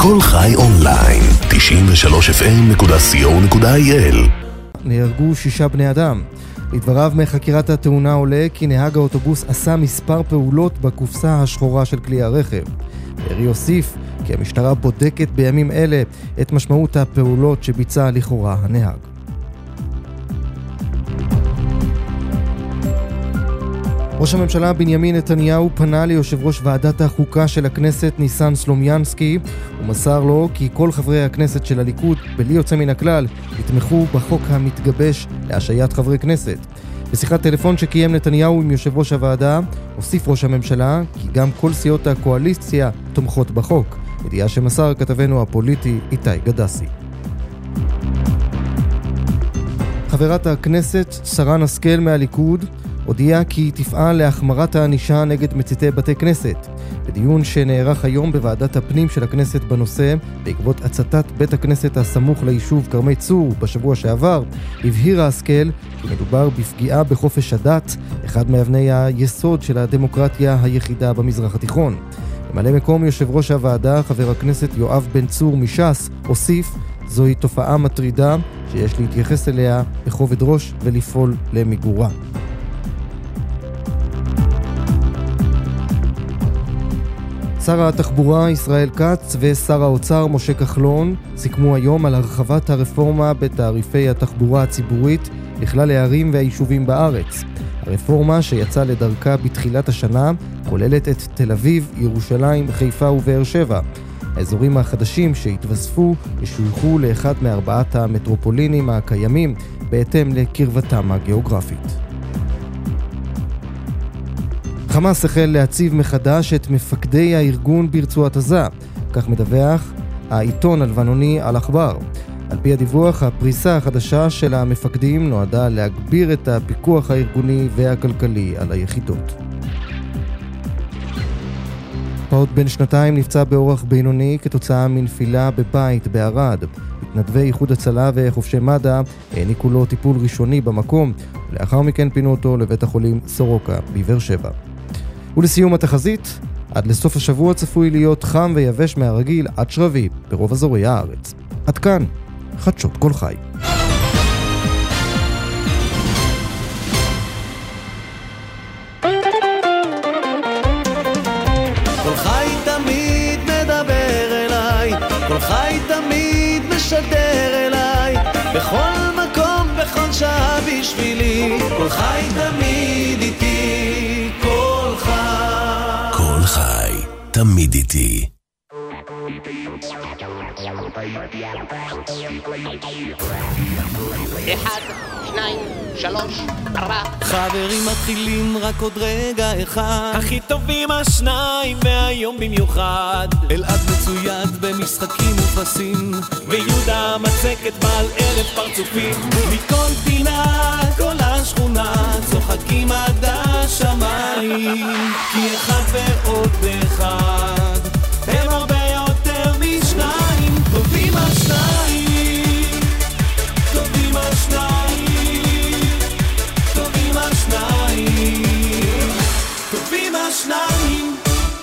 כל חי אונליין, 93fm.co.il. נהרגו 6 בני אדם. לדבריו מחקירת התאונה עולה כי נהג האוטובוס עשה מספר פעולות בקופסה השחורה של כלי הרכב. בארי הוסיף כי המשטרה בודקת בימים אלה את משמעות הפעולות שביצע לכאורה הנהג. ראש הממשלה בנימין נתניהו פנה ליושב ראש ועדת החוקה של הכנסת ניסן סלומינסקי ומסר לו כי כל חברי הכנסת של הליכוד בלי יוצא מן הכלל יתמכו בחוק המתגבש להשעיית חברי כנסת. בשיחת טלפון שקיים נתניהו עם יושב ראש הוועדה הוסיף ראש הממשלה כי גם כל סיעות הקואליציה תומכות בחוק. ידיעה שמסר כתבנו הפוליטי איתי גדסי. חברת הכנסת שרן השכל מהליכוד הודיעה כי תפעל להחמרת הענישה נגד מציתי בתי כנסת. בדיון שנערך היום בוועדת הפנים של הכנסת בנושא, בעקבות הצתת בית הכנסת הסמוך ליישוב כרמי צור בשבוע שעבר, הבהירה השכל כי מדובר בפגיעה בחופש הדת, אחד מאבני היסוד של הדמוקרטיה היחידה במזרח התיכון. ממלא מקום יושב ראש הוועדה, חבר הכנסת יואב בן צור מש"ס, הוסיף, זוהי תופעה מטרידה שיש להתייחס אליה בכובד ראש ולפעול למיגורה. שר התחבורה ישראל כץ ושר האוצר משה כחלון סיכמו היום על הרחבת הרפורמה בתעריפי התחבורה הציבורית לכלל הערים והיישובים בארץ. הרפורמה שיצאה לדרכה בתחילת השנה כוללת את תל אביב, ירושלים, חיפה ובאר שבע. האזורים החדשים שהתווספו ישויכו לאחד מארבעת המטרופולינים הקיימים בהתאם לקרבתם הגיאוגרפית. חמאס החל להציב מחדש את מפקדי הארגון ברצועת עזה, כך מדווח העיתון הלבנוני אל-אחבר. על פי הדיווח, הפריסה החדשה של המפקדים נועדה להגביר את הפיקוח הארגוני והכלכלי על היחידות. פעוט בן 2 נפצע באורח בינוני כתוצאה מנפילה בבית בערד. מתנדבי איחוד הצלה וחובשי מד"א העניקו לו טיפול ראשוני במקום, ולאחר מכן פינו אותו לבית החולים סורוקה בבאר שבע. ולסיום התחזית, עד לסוף השבוע צפוי להיות חם ויבש מהרגיל עד שרבי ברוב אזורי הארץ. עד כאן, חדשות כל חי. כל חי תמיד מדבר אליי, כל חי תמיד משדר אליי, בכל מקום, בכל שעה בשבילי, כל חי תמיד איתי, כל חי. כל חי, תמיד איתי. אחד, שניים, שלוש, 4. חברים מתחילים רק עוד רגע אחד, הכי טובים השניים והיום במיוחד. אלעד מצויד במשחקים ופרסים, ויהודה מצקת בעל ערב פרצופים. מכל פינה, כל השכונה צוחקים עד השמיים, כי אחד ועוד אחד הם הרבה יותר משניים. טובים השניים, טובים השניים, טובים השניים, טובים השניים.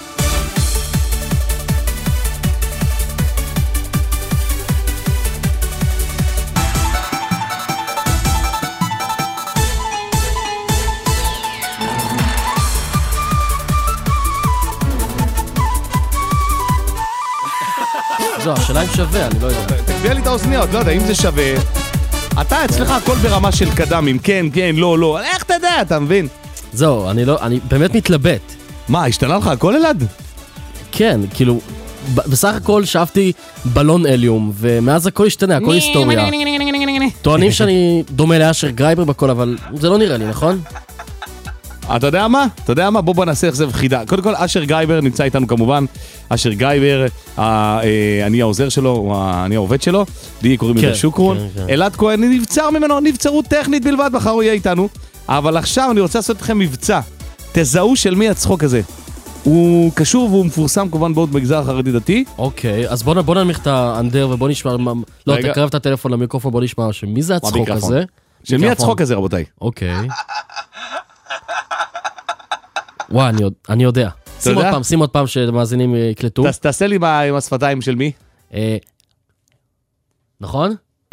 זו, השאלה אם שווה, אני לא יודע. תקביע לי את האוזניות, לא יודע, אם זה שווה. אתה אצלך הכל ברמה של קדמים, כן, כן, לא, לא. איך אתה יודע, אתה מבין? זהו, אני באמת מתלבט. מה, השתנה לך הכל אלעד? כן, כאילו, בסך הכל שאפתי בלון אליום, ומאז הכל השתנה, הכל היסטוריה. טוענים שאני דומה לאשר גרייבר בכל, אבל זה לא נראה לי, נכון? אתה יודע מה? אתה יודע מה? בוא נעשה החזב חידה. קודם כל, אשר גרייבר נמצא איתנו כמובן. אשר גרייבר, אני העוזר שלו, אני העובד שלו. לי קוראים לזה שוקרון. אלעד כהן נבצר ממנו, נבצרות טכנית בלבד, מחר הוא יהיה איתנו. אבל עכשיו אני רוצה לעשות לכם מבצע. תזהו של מי הצחוק הזה. הוא קשור והוא מפורסם כמובן בעוד מגזר החרדי דתי. אוקיי, אז בוא ננמיך את האנדר ובוא נשמע, לא, תקרב את הטלפון למיקרופון, בוא נשמע שמי זה הצחוק הזה. של מי הצחוק הזה, רבותיי? אוקיי. וואי, אני יודע. שים עוד פעם שמאזינים יקלטו. תעשה לי עם השפתיים של מי? נכון?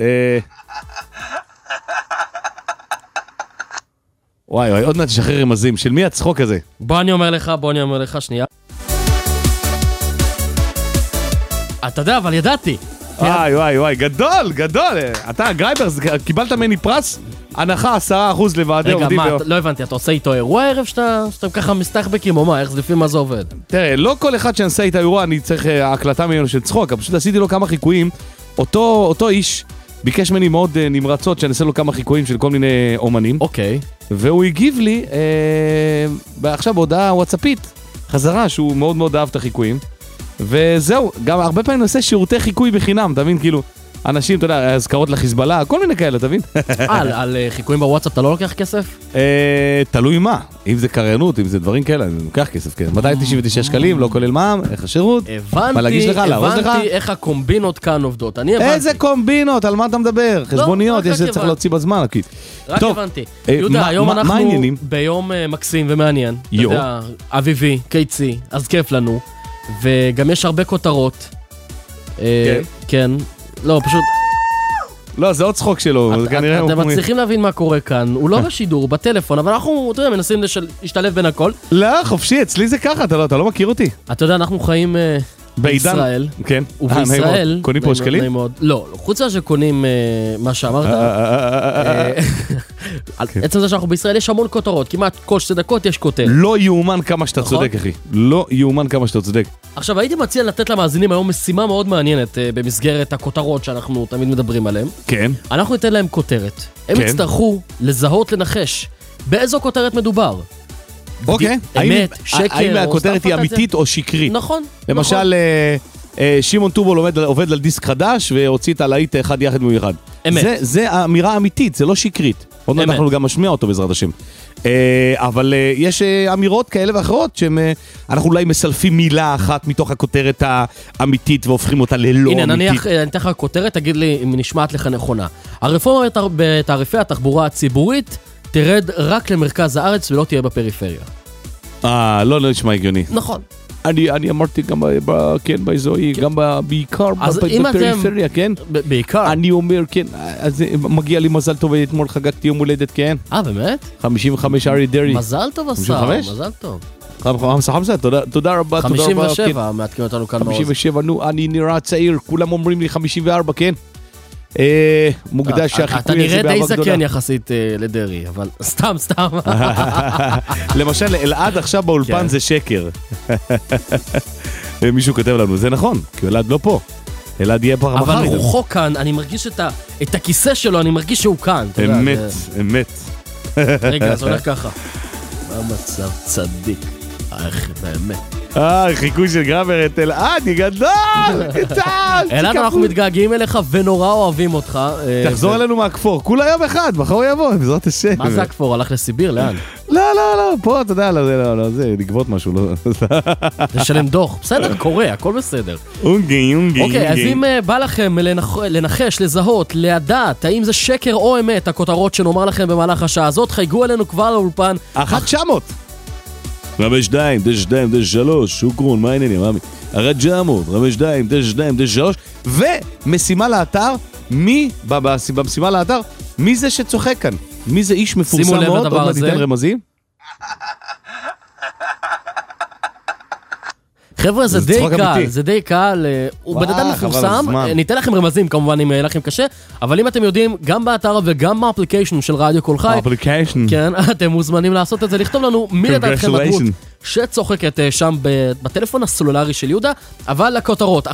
וואי, עוד מעט תשחרר רמזים. של מי הצחוק הזה? בוא אני אומר לך, שנייה. אתה יודע, אבל ידעתי. וואי, גדול. אתה, גרייבר, קיבלת ממני פרס? הנחה 10% לוועדי עובדים. רגע, מה, לא הבנתי, אתה עושה איתו אירוע ערב שאתה ככה מסתחבקים או מה? איך זה לפי מה זה עובד? תראה, לא כל אחד שאני עושה איתה אירוע, אני צריך הקלטה ממנו של צחוק, פשוט עשיתי לו כמה חיקויים. אותו איש ביקש ממני מאוד נמרצות שאני אעשה לו כמה חיקויים של כל מיני אומנים. אוקיי. והוא הגיב לי עכשיו בהודעה וואטסאפית חזרה שהוא מאוד מאוד אהב את החיקויים. וזהו, גם הרבה פעמים נעשה שירותי חיקוי בחינם, אתה מבין? כאילו, אנשים, אתה יודע, הזכרות לחיזבאללה, כל מיני כאלה, אתה מבין? על חיקויים בוואטסאפ אתה לא לוקח כסף? תלוי מה, אם זה קריינות, אם זה דברים כאלה, אני לוקח כסף, כן. 299 שקלים, לא כולל מע"מ, איך השירות? הבנתי איך הקומבינות כאן עובדות, אני הבנתי. איזה קומבינות, על מה אתה מדבר? חשבוניות, יש זה צריך להוציא בזמן, רק הבנתי. יהודה, היום אנחנו ביום מקסים ומעניין. אתה יודע, אביבי, קיצי, אז כיף לנו. וגם יש הרבה כותרות. כן. לא, פשוט... לא, זה עוד צחוק שלו. אתם מצליחים להבין מה קורה כאן. הוא לא בשידור, הוא בטלפון, אבל אנחנו, אתה יודע, מנסים להשתלב בין הכל. לא, חופשי, אצלי זה ככה, אתה לא מכיר אותי. אתה יודע, אנחנו חיים בישראל. כן. ובישראל... קונים פה שקלים? לא, חוץ מזה שקונים מה שאמרת. עצם זה שאנחנו בישראל יש המון כותרות, כמעט כל 2 דקות יש כותרת. לא יאומן כמה שאתה צודק, אחי. לא יאומן כמה שאתה צודק. עכשיו, הייתי מציע לתת למאזינים היום משימה מאוד מעניינת במסגרת הכותרות שאנחנו תמיד מדברים עליהן. כן. אנחנו ניתן להם כותרת. הם יצטרכו לזהות, לנחש באיזו כותרת מדובר. אוקיי. אמת, שקר. האם הכותרת היא אמיתית או שקרית? נכון. למשל, שמעון טובול עובד על דיסק חדש והוציא את הלהיט אחד יחד מאחד. אמת. זה אמירה אמיתית, זה לא שקרית. עוד מעט אנחנו גם משמיע אותו בעזרת השם. אבל יש אמירות כאלה ואחרות שאנחנו אולי מסלפים מילה אחת מתוך הכותרת האמיתית והופכים אותה ללא אמיתית. הנה, אני אתן לך כותרת, תגיד לי אם נשמעת לך נכונה. הרפורמה בתעריפי התחבורה הציבורית תרד רק למרכז הארץ ולא תהיה בפריפריה. לא נשמע הגיוני. נכון. אני אמרתי גם באזורי, גם בעיקר בפריפריה, כן? בעיקר? אני אומר, כן, אז מגיע לי מזל טוב, אתמול חגגתי יום הולדת, כן? באמת? 55 ארי דרי. מזל טוב השר, מזל טוב. חמסה, תודה רבה. 57, מעדכן אותנו כאן מעוז. 57, נו, אני נראה צעיר, כולם אומרים לי 54, כן? מוקדש שהחיקוי אתה נראה די זקן יחסית לדרי, אבל סתם. למשל, אלעד עכשיו באולפן זה שקר. מישהו כותב לנו, זה נכון, כי אלעד לא פה. אלעד יהיה פה מחר. אבל רוחו כאן, אני מרגיש את הכיסא שלו, אני מרגיש שהוא כאן. אמת. רגע, זה הולך ככה. מה מצב צדיק? איך באמת. חיקוי של גרייבר את אלעד, היא גדול! אלעד, אנחנו מתגעגעים אליך ונורא אוהבים אותך. תחזור אלינו מהכפור, כולה יום אחד, מחר יבוא, בעזרת השם. מה זה הכפור? הלך לסיביר? לאן? לא, פה, אתה יודע, זה לגבות משהו, לא. לשלם דוח, בסדר, קורה, הכל בסדר. אונגי. אוקיי, אז אם בא לכם לנחש, לזהות, לדעת, האם זה שקר או אמת, הכותרות שנאמר לכם במהלך השעה הזאת, חייגו אלינו כבר לאולפן. 1-900 5-2-9-2-9-3 שוקרון, מה העניינים, מאמי? 1-900 5-2-9-2-9-3 ומשימה לאתר, במשימה לאתר, מי זה שצוחק כאן? מי זה איש מפורסם מאוד? עוד מעט ניתן רמזים? חבר'ה, זה די קל, הוא בן אדם מפורסם, ניתן לכם רמזים כמובן אם יהיה לכם קשה, אבל אם אתם יודעים, גם באתר וגם באפליקיישן של רדיו קול חי, כן, אתם מוזמנים לעשות את זה, לכתוב לנו מי לדעתכם הדמות שצוחקת שם בטלפון הסלולרי של יהודה, אבל לכותרות, 1-952-92-93,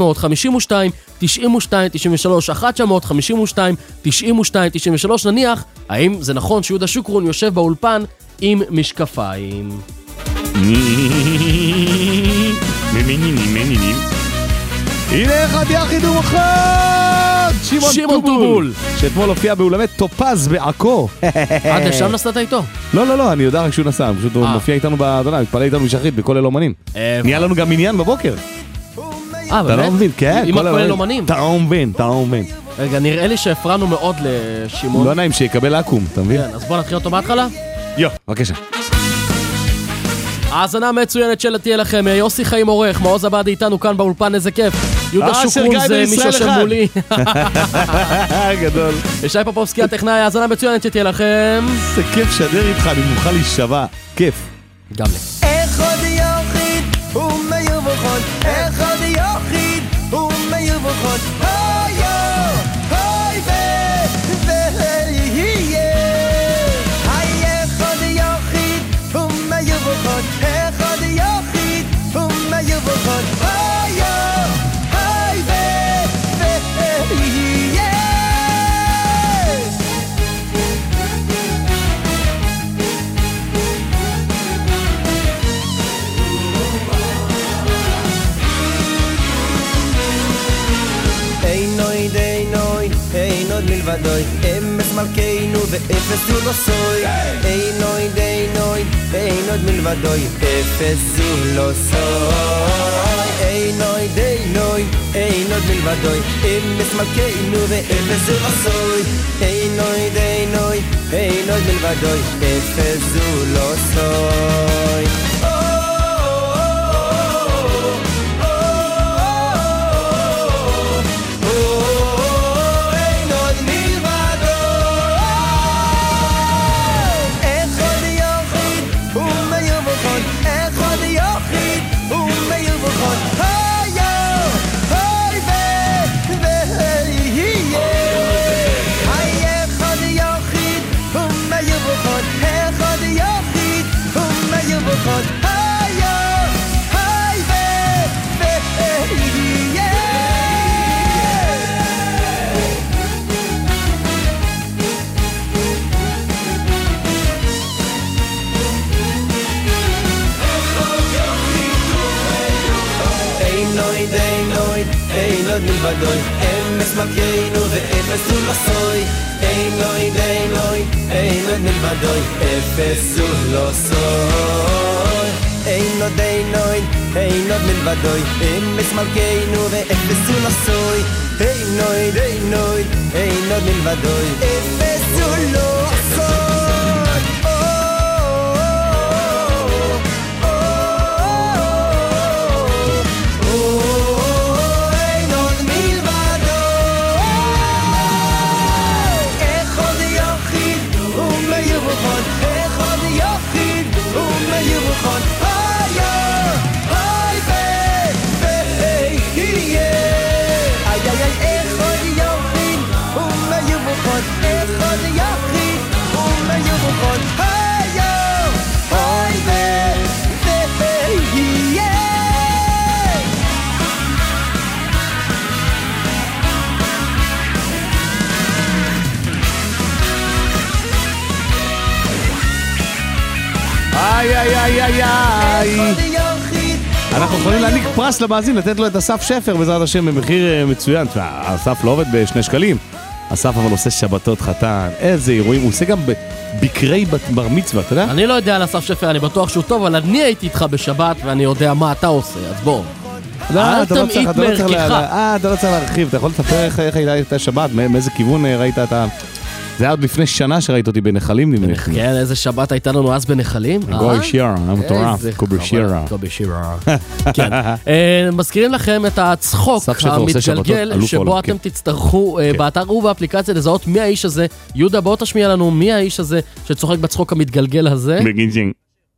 1-952-92-93, נניח, האם זה נכון שיהודה שוקרון יושב באולפן עם משקפיים? הנה אחד יחידום אחד, שמעון טובול, שאתמול הופיע באולמי טופז בעכו. עד לשם נסעת איתו? לא, אני יודע רק שהוא נסע, פשוט הוא מופיע איתנו, מתפלל איתנו משחרית בכל אל אומנים. נהיה לנו גם עניין בבוקר. באמת? אתה לא מבין, כן. עם הכל אל אומנים. אתה לא מבין. רגע, נראה לי שהפרענו מאוד לשמעון. לא נעים שיקבל עקום, אתה מבין? כן, אז בוא נתחיל אותו מההתחלה. בבקשה. האזנה מצוינת שלה תהיה לכם, יוסי חיים עורך, מעוז עבדי איתנו כאן באולפן, איזה כיף. יהודה שוקרון זה מישהו שמולי. גדול. ישי פופובסקי הטכנאי, האזנה מצוינת שתהיה לכם. זה כיף שדר איתך, אני מוכן להישבע. כיף. גם לי. איך עוד יוחיד ומיובוכות, איך עוד יוחיד ומיובוכות, אוי אוי ויהיה. איך עוד יוחיד ומיובוכות, איך עוד יוחיד ומיובוכות, אוי אוי ויהיה. אין עוד מלבדוי, אמס מלכנו ואפס הוא לא סוי. אין עוד מלבדוי, אפס הוא לא סוי. אין עוד מלבדוי, אמס מלכנו ואפס הוא לא סוי. אין עוד מלבדוי, אפס הוא לא סוי. אין עוד מלבדוי, אמס מלכנו ואפס הוא לא סוי. אין עוד מלבדוי, אפס הוא לא סוי. אין עוד מלבדוי, אמס מלכנו ואפס הוא לא סוי. אין עוד מלבדוי, אפס הוא לא סוי. אנחנו יכולים להעניק פרס למאזין, לתת לו את אסף שפר בעזרת השם במחיר מצוין. אסף לא עובד ב2 שקלים, אסף אבל עושה שבתות חתן, איזה אירועים, הוא עושה גם בקרי בר מצווה, אתה יודע? אני לא יודע על אסף שפר, אני בטוח שהוא טוב, אבל אני הייתי איתך בשבת ואני יודע מה אתה עושה, אז בוא. אל תמעיט מערכך. אתה לא צריך להרחיב, אתה יכול לספר איך הייתה שבת, מאיזה כיוון ראית אתה... זה היה עוד לפני שנה שראית אותי בנחלים. כן, איזה שבת הייתה לנו אז בנחלים. גוי שירה, המטורף, קובי שירה. קובי שירה. כן. מזכירים לכם את הצחוק המתגלגל, שבו אתם תצטרכו באתר ובאפליקציה לזהות מי האיש הזה. יהודה, בוא תשמיע לנו מי האיש הזה שצוחק בצחוק המתגלגל הזה. בגינג'ינג.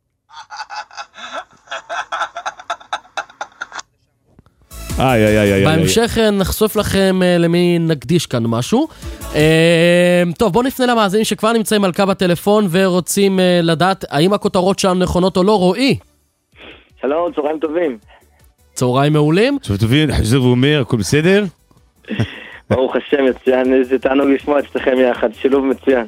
בהמשך נחשוף לכם למי נקדיש כאן משהו. טוב, בואו נפנה למאזינים שכבר נמצאים על קו הטלפון ורוצים לדעת האם הכותרות שם נכונות או לא. רועי. שלום, צהריים טובים. צהריים מעולים. צהריים טובים, חזר ואומר, הכל בסדר? ברוך השם, מצוין, איזה תענוג לשמוע אצלכם יחד, שילוב מצוין.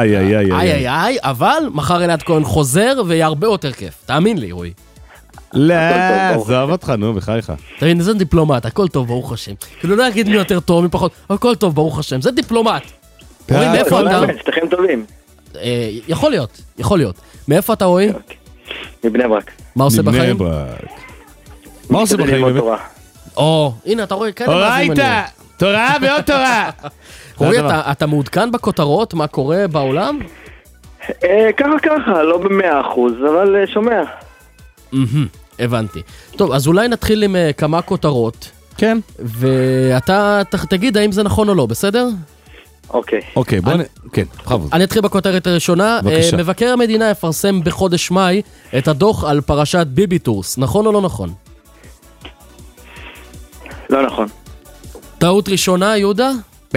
אבל מחר אלעד כהן חוזר ויהיה הרבה יותר כיף, תאמין לי רועי. לא, עזוב אותך, נו, בחייך. תבין, זה דיפלומט, הכל טוב, ברוך השם. כאילו לא להגיד מי יותר טוב, מי פחות, הכל טוב, ברוך השם, זה דיפלומט. רועי, מאיפה אתה? שתכם טובים. יכול להיות. מאיפה אתה רועי? מבני ברק. מה עושה בחיים? מה עושה בחיים? הנה, אתה רואה, כאלה מאזים אני. תורה ועוד תורה. רועי, אתה מעודכן בכותרות, מה קורה בעולם? ככה, לא ב100%, אבל שומע. הבנתי. טוב, אז אולי נתחיל עם כמה כותרות. כן. ואתה תגיד האם זה נכון או לא, בסדר? אוקיי, בוא כן, בכבוד. אני אתחיל בכותרת הראשונה. בבקשה. מבקר המדינה יפרסם בחודש מאי את הדוח על פרשת ביבי טורס. נכון או לא נכון? לא נכון. טעות ראשונה, יהודה?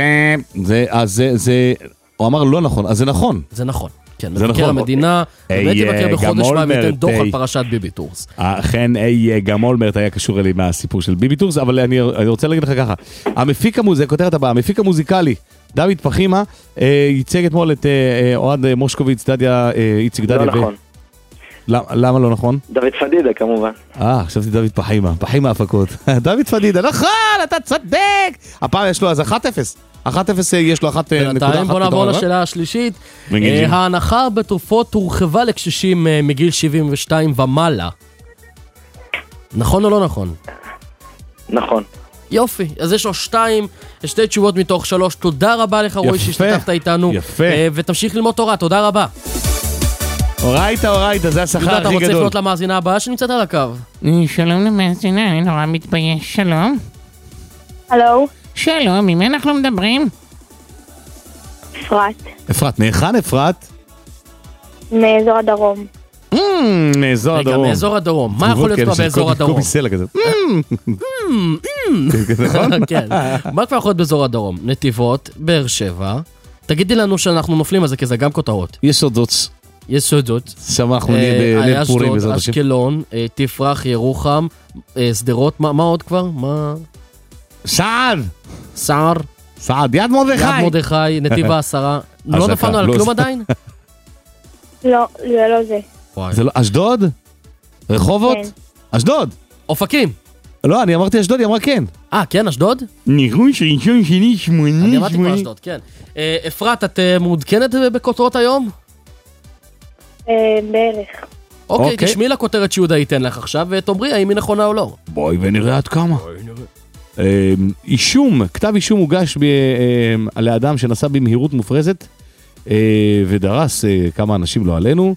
הוא אמר לא נכון, אז זה נכון. זה נכון. כן, זה מבקר נכון. המדינה באמת יבקר בחודש מאי וייתן דוח על פרשת ביבי טורס. אכן, גם אולמרט היה קשור אלי מהסיפור של ביבי טורס, אבל אני רוצה להגיד לך ככה, כותרת הבאה, המפיק המוזיקלי, דוד פחימה, ייצג אתמול את אוהד מושקוביץ, דדיה, איציק דדיה. לא נכון. למה לא נכון? דוד פדידה כמובן. חשבתי דוד פחימה הפקות. דוד פדידה, נכון, אתה צודק! הפעם יש לו אז 1-0. 1-0 יש לו 1 נקודה. בוא נעבור לשאלה השלישית. ההנחה בתרופות הורחבה לקשישים מגיל 72 ומעלה. נכון או לא נכון? נכון. יופי, אז יש לו 2 תשובות מתוך 3. תודה רבה לך רועי שהשתתפת איתנו. יפה. ותמשיך ללמוד תורה, תודה רבה. אורייטה, זה השכר הכי גדול. אתה רוצה לפנות למאזינה הבאה שנמצאת על הקו? שלום למאזינה, אני נורא מתבייש, שלום. הלו? שלום, עם מי אנחנו מדברים? אפרת. אפרת, מהיכן אפרת? מאזור הדרום. מאזור הדרום. רגע, מאזור הדרום. מה יכול להיות כבר באזור הדרום? קובי סלע כזה. כן. מה כבר יכול להיות באזור הדרום? נתיבות, באר שבע. תגידי לנו שאנחנו נופלים על זה, כי זה גם כותרות. יסודות. שם אנחנו נהיה בליל פורים בעזרת השם. אשקלון, תפרח, ירוחם, שדרות, מה עוד כבר? סער, יד מרדכי, נתיב העשרה. לא נפלנו על כלום עדיין? לא, זה לא זה. זה לא, אשדוד? רחובות? אשדוד? אופקים? לא, אני אמרתי אשדוד, היא אמרה כן. כן, אשדוד? ניחוש ראשון שני 80. אני אמרתי כבר אשדוד, כן. אפרת, את מעודכנת בכותרות היום? בערך. אוקיי, תשמעי לכותרת שיהודה ייתן לך עכשיו, ותאמרי האם היא נכונה או לא. בואי ונראה עד כמה. כתב אישום הוגש לאדם שנסע במהירות מופרזת, ודרס כמה אנשים לא עלינו,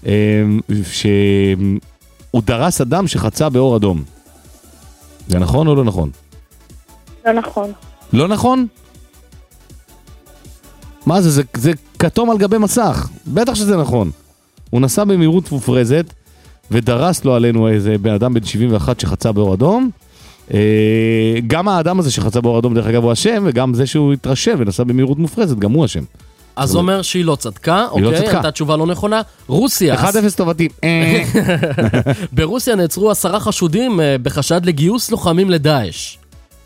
שהוא דרס אדם שחצה באור אדום. זה נכון או לא נכון? לא נכון. לא נכון? מה זה? זה כתום על גבי מסך. בטח שזה נכון. הוא נסע במהירות מופרזת, ודרס לו עלינו איזה בן אדם בן 71 שחצה באור אדום. גם האדם הזה שחצה באור אדום דרך אגב הוא אשם, וגם זה שהוא התרשם ונסע במהירות מופרזת, גם הוא אשם. אז אומר שהיא לא צדקה, אוקיי, הייתה תשובה לא נכונה. רוסיה. 1-0 טובתי. ברוסיה נעצרו 10 חשודים בחשד לגיוס לוחמים לדאעש.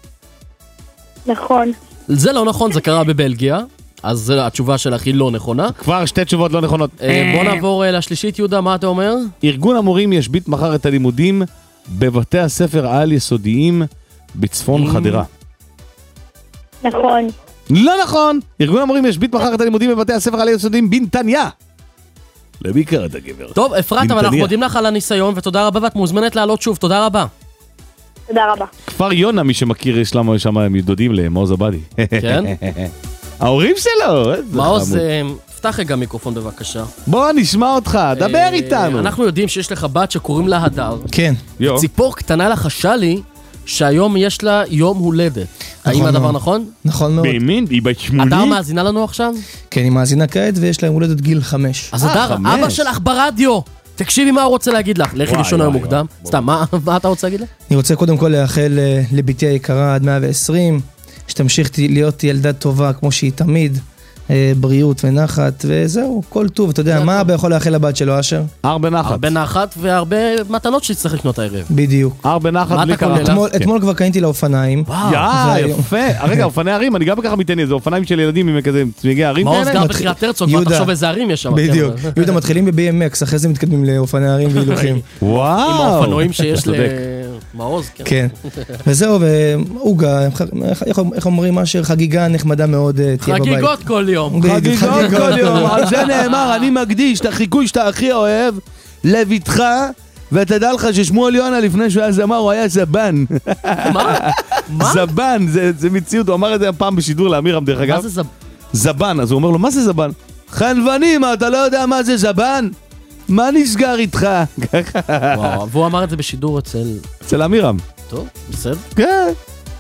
נכון. זה לא נכון, זה קרה בבלגיה. אז התשובה שלך היא לא נכונה. כבר 2 תשובות לא נכונות. בוא נעבור לשלישית, יהודה, מה אתה אומר? ארגון המורים ישבית מחר את הלימודים בבתי הספר העל יסודיים בצפון חדרה. נכון. לא נכון! ארגון המורים ישבית מחר את הלימודים בבתי הספר העל יסודיים בנתניה. למי קראת הגבר? טוב, אפרת, אבל אנחנו מודים לך על הניסיון, ותודה רבה, ואת מוזמנת לעלות שוב, תודה רבה. תודה רבה. כפר יונה, מי שמכיר, יש למה שם הם דודים למעוז עבדי. כן? ההורים שלו. מעוז, פתח רגע מיקרופון בבקשה. בוא נשמע אותך, דבר איתנו. אנחנו יודעים שיש לך בת שקוראים לה הדר. כן. ציפור קטנה לחשה לי שהיום יש לה יום הולדת. האם הדבר נכון? נכון מאוד. באמת? היא בת 80? הדר מאזינה לנו עכשיו? כן, היא מאזינה כעת ויש לה יום הולדת גיל 5. אז הדר, אבא שלך ברדיו. תקשיבי מה הוא רוצה להגיד לך. לכי לישון היום מוקדם. סתם, מה אתה רוצה להגיד לך? אני רוצה קודם כל לאחל לביתי היקרה עד 120, שתמשיך להיות ילדה טובה כמו שהיא תמיד, בריאות ונחת, וזהו, כל טוב. אתה יודע, מה אבא יכול לאחל לבת שלו, אשר? הרבה נחת. הרבה נחת והרבה מתנות שצריך לקנות הערב. בדיוק. הרבה נחת בלי קרה. אתמול כבר קניתי לאופניים. יפה. רגע, אופני ערים, אני גם ככה מתעניין, זה אופניים של ילדים עם כזה צמיגי ערים כאלה. מעוז גר בחיית הרצוג, כבר תחשוב איזה ערים יש שם. בדיוק. יהודה, מתחילים ב-BMX, אחרי זה מתקדמים לאופני ערים והילוכים. וואו. עם האופנועים שיש למעוז. כן. וזהו, ואוגה, איך אומרים אשר, חגיגה נחמדה מאוד תהיה בבית. חגיגות כל יום. חגיגות כל יום. על זה נאמר, אני מקדיש את החיקוי שאתה הכי אוהב לביתך, ותדע לך ששמואל יונה לפני שהוא היה זמר, הוא היה זבן. מה? זבן, זה מציאות, הוא אמר את זה פעם בשידור לאמירם דרך אגב. מה זה זבן? זבן, אז הוא אומר לו, מה זה זבן? חנוונים, אתה לא יודע מה זה זבן? מה נסגר איתך? וואו, והוא אמר את זה בשידור אצל אמירם. טוב, בסדר. כן.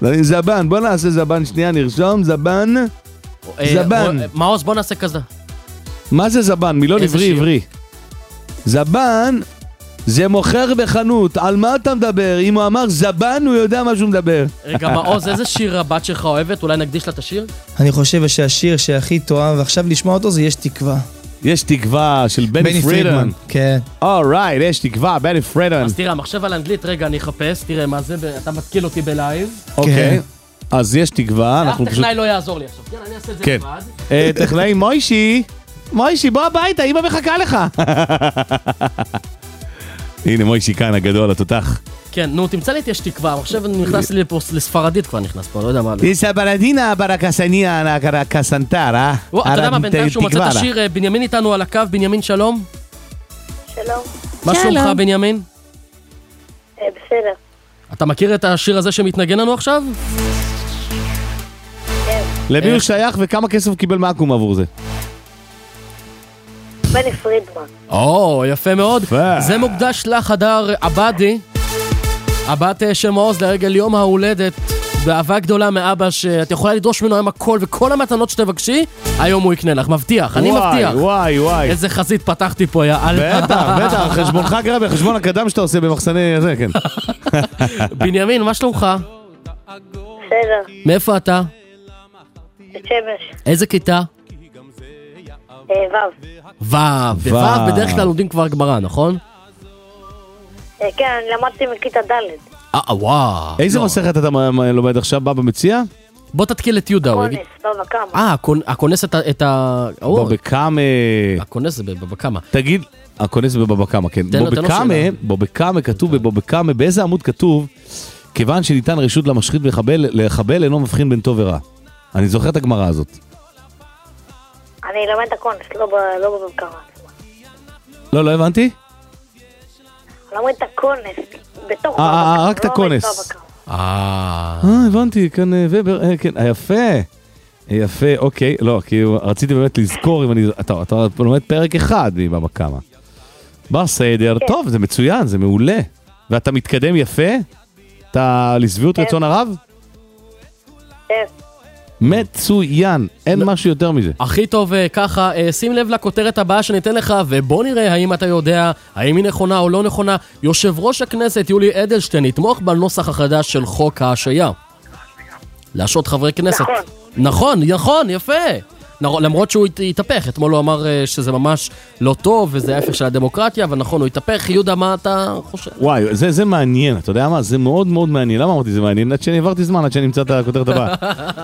זבן, בוא נעשה זבן שנייה, נרשום, זבן. זבן. מעוז, בוא נעשה כזה. מה זה זבן? מילון עברי. זבן זה מוכר בחנות, על מה אתה מדבר? אם הוא אמר זבן, הוא יודע מה שהוא מדבר. רגע, מעוז, איזה שיר הבת שלך אוהבת? אולי נקדיש לה את השיר? אני חושב שהשיר שהכי תואם, ועכשיו לשמוע אותו, זה יש תקווה. יש תקווה של בני פרידמן. כן. אורייט, יש תקווה, בני פרידמן. אז תראה, המחשב על אנגלית, רגע, אני אחפש, תראה מה זה, אתה מתקיל אותי בלייב. אוקיי. אז יש תקווה, אנחנו פשוט... טכנאי לא יעזור לי עכשיו. אני אעשה את זה לבד. טכנאי, מוישי, בוא הביתה, אמא מחכה לך. הנה מוישי כאן הגדול, התותח. כן, נו, תמצא לי את יש תקווה, עכשיו נכנס לי פה לספרדית כבר נכנס פה, לא יודע מה. ספרדינה ברקסניה, קסנטרה. אתה יודע מה, בינתיים שהוא מצא את השיר, בנימין איתנו על הקו, בנימין שלום. שלום. מה שלומך בנימין? בסדר. אתה מכיר את השיר הזה שמתנגן לנו עכשיו? כן. למי הוא שייך וכמה כסף הוא קיבל מאקום עבור זה? בני פרידמן. יפה מאוד. זה מוקדש לך, הדר עבדי, הבת של מעוז לרגל יום ההולדת, באהבה גדולה מאבא שאת יכולה לדרוש ממנו היום הכל, וכל המתנות שתבקשי, היום הוא יקנה לך, מבטיח, אני מבטיח. וואי. איזה חזית פתחתי פה, בטח, חשבונך גרבי, חשבון הקדם שאתה עושה במחסני הזה, כן. בנימין, מה שלומך? בסדר. מאיפה אתה? בית שמש. איזה כיתה? ו'. בדרך כלל לומדים כבר גמרא, נכון? כן, אני למדתי מכיתה ד'. וואו. איזה מסכת אתה לומד עכשיו, בבא מציע? בוא תתקיל את יהודה. הכונס, בבא קמא. הכונס את ה... בבא קמא. הכונס זה בבא קמא. תגיד, הכונס זה בבא קמא, כן. בבא קמא כתוב, בבא קמא, באיזה עמוד כתוב, כיוון שניתן רשות למשחית לחבל אינו מבחין בין טוב ורע. אני זוכר את הגמרא הזאת. אני אלמד את הכונס, לא בבא קמא. לא הבנתי? אני אלמד את הכונס, בתוך בבא קמא. רק את הכונס. הבנתי, כאן ובר, כן, יפה, אוקיי, לא, כי רציתי באמת לזכור, אתה לומד פרק אחד מבבא קמא. בסדר, טוב, זה מצוין, זה מעולה. ואתה מתקדם יפה? אתה לשביעות רצון הרב? כן. מצוין, אין משהו יותר מזה. הכי טוב ככה, שים לב לכותרת הבאה שניתן לך, ובוא נראה האם אתה יודע, האם היא נכונה או לא נכונה. יושב ראש הכנסת יולי אדלשטיין יתמוך בנוסח החדש של חוק ההשעיה. להשעות חברי כנסת. נכון, יפה. למרות שהוא התהפך, אתמול הוא אמר שזה ממש לא טוב, וזה ההפך של הדמוקרטיה, אבל נכון, הוא התהפך. יהודה, מה אתה חושב? וואי, זה מעניין, אתה יודע מה? זה מאוד מאוד מעניין. למה אמרתי זה מעניין? עד שאני עברתי זמן, עד שאני אמצא את הכותרת הבאה.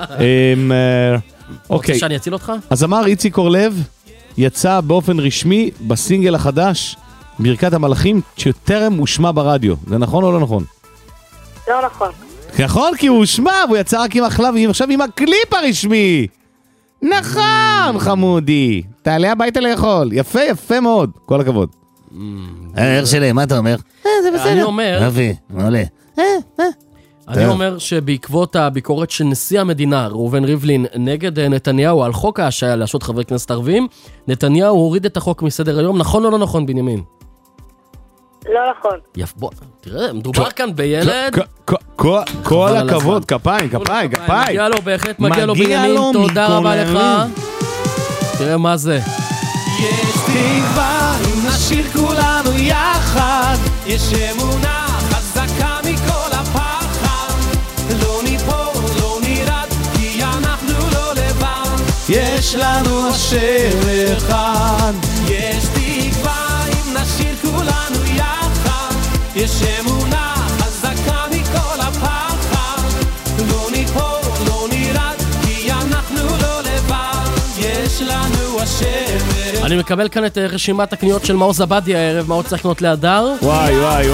רוצה שאני אציל אותך? אז אמר איציק אורלב, יצא באופן רשמי בסינגל החדש, ברכת המלאכים, שטרם הושמע ברדיו. זה נכון או לא נכון? לא נכון. נכון, כי הוא הושמע, והוא יצא רק עם החלב, עכשיו עם הקליפ הרשמי. נכון, חמודי. תעלה הביתה לאכול. יפה מאוד. כל הכבוד. הרשלי, מה אתה אומר? זה בסדר. אני אומר... רבי, מעולה. אני אומר שבעקבות הביקורת של נשיא המדינה, ראובן ריבלין, נגד נתניהו על חוק ההשעיה להשעות חברי כנסת ערבים, נתניהו הוריד את החוק מסדר היום. נכון או לא נכון, בנימין? לא נכון. בוא, תראה, מדובר כאן בילד... כל הכבוד, כפיים. מגיע לו, בהחלט מגיע לו בנימין, תודה רבה לך. תראה מה זה. יש תקווה, אם נשאיר כולנו יחד, יש אמונה חזקה מכל הפחד, לא ניפול, לא נרד, כי אנחנו לא לבד, יש לנו אשר אחד. יש תקווה, אם נשאיר כולנו יחד, יש אמונה חזקה מכל הפחד, לא ניפול, לא נרד, כי אנחנו לא לבד, יש לנו אשר אחד. אני מקבל כאן את רשימת הקניות של מעוז עבדי הערב, מה עוד צריך לקנות להדר? וואי.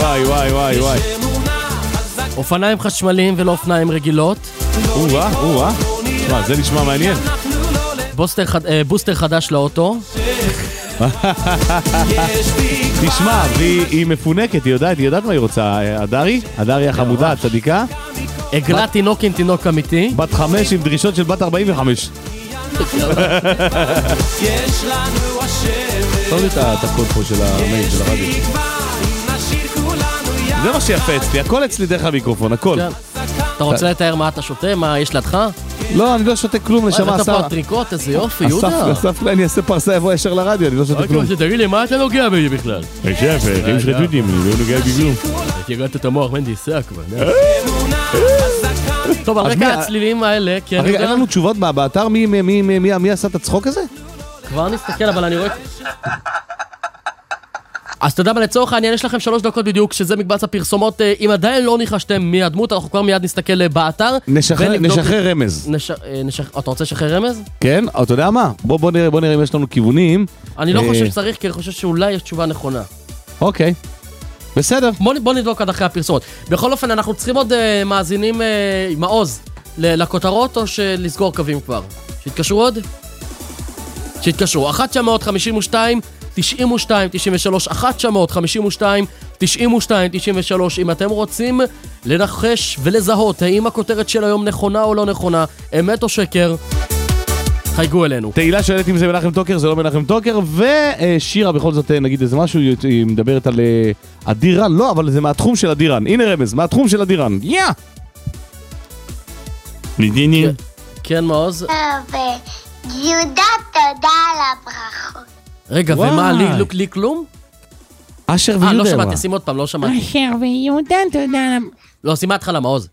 אופניים חשמליים ולא אופניים רגילות. מה, זה נשמע מעניין. בוסטר חדש לאוטו. תשמע, והיא מפונקת, היא יודעת מה היא רוצה. הדרי החמודה, הצדיקה. עגלת תינוק עם תינוק אמיתי. בת 5 עם דרישות של בת 45. יש לנו אשר תראו לי את הקוד פה של המייל של הרדיו. זה מה שיפה אצלי, הכל אצלי דרך המיקרופון, הכל. אתה רוצה לתאר מה אתה שותה? מה יש לידך? לא, אני לא שותה כלום, נשמה. אתה פה הטריקות, איזה יופי, יהודה. אסף, אני אעשה פרסה, יבוא ישר לרדיו, אני לא שותה כלום. תגיד לי, מה אתה נוגע בי בכלל? שף, חיים שלך דודים, אני לא נוגע בי כלום. תיגעת את המוח, מנדי, סע כבר. טוב, על רקע הצלילים האלה, כן. רגע, אין לנו תשובות באתר מי עשה את הצחוק הזה? כבר נסתכל, אבל אני רואה... אז אתה יודע מה, לצורך העניין יש לכם 3 דקות בדיוק, שזה מקבץ הפרסומות. אם עדיין לא ניחשתם מי הדמות, אנחנו כבר מיד נסתכל באתר. נשחרר רמז. אתה רוצה לשחרר רמז? כן, אתה יודע מה? בוא נראה אם יש לנו כיוונים. אני לא חושב שצריך, כי אני חושב שאולי יש תשובה נכונה. אוקיי, בסדר. בוא נדלוק עד אחרי הפרסומות. בכל אופן, אנחנו צריכים עוד מאזינים מעוז לכותרות, או שלסגור קווים כבר? שיתקשרו עוד? שיתקשרו. 1952 92 93 1952 92 93. אם אתם רוצים לנחש ולזהות האם הכותרת של היום נכונה או לא נכונה, אמת או שקר, חייגו אלינו. תהילה שואלת אם זה מנחם טוקר, זה לא מנחם טוקר, ושירה בכל זאת נגיד איזה משהו, היא מדברת על אדירן, לא, אבל זה מהתחום של אדירן. הנה רמז, מהתחום של אדירן. כן, מעוז. יהודה, תודה על הברכות. רגע, ומה, לי כלום? אשר ויהודה. לא שמעתי, שים עוד פעם, לא שמעתי. אשר ויהודה, תודה. לא, שימה התחלה, מעוז.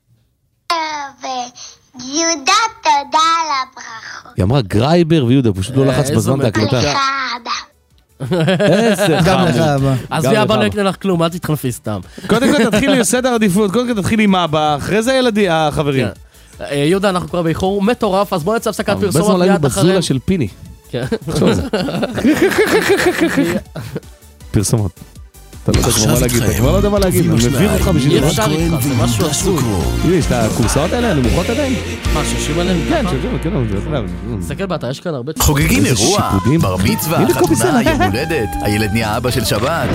יהודה, תודה על הברכות. היא אמרה גרייבר ויהודה, פשוט לא לחץ בזמן את ההקלטה. לך איזה חמוד. אז לי אבא לא יקנה לך כלום, אל תתחנפי סתם. קודם כל תתחילי לסדר עדיפות, קודם כל תתחילי עם אבא, אחרי זה החברים. יהודה, אנחנו כבר באיחור מטורף, אז בוא נצא הפסקת פרסומות. בזמן עלינו בזולה של פיני. כן. פרסומות. אתה לא יודע מה להגיד, אתה כבר לא יודע מה להגיד, אני מבין אותך בשביל אי אפשר איתך, זה משהו עצוב. יש את הקורסאות האלה, הנמוכות עדיין? מה, שושים עליהם? כן, שושים, כן, תסתכל באתה, יש כאן הרבה... חוגגים אירוע, בר מצווה, חתונה, יום הולדת, הילד נהיה אבא של שבת.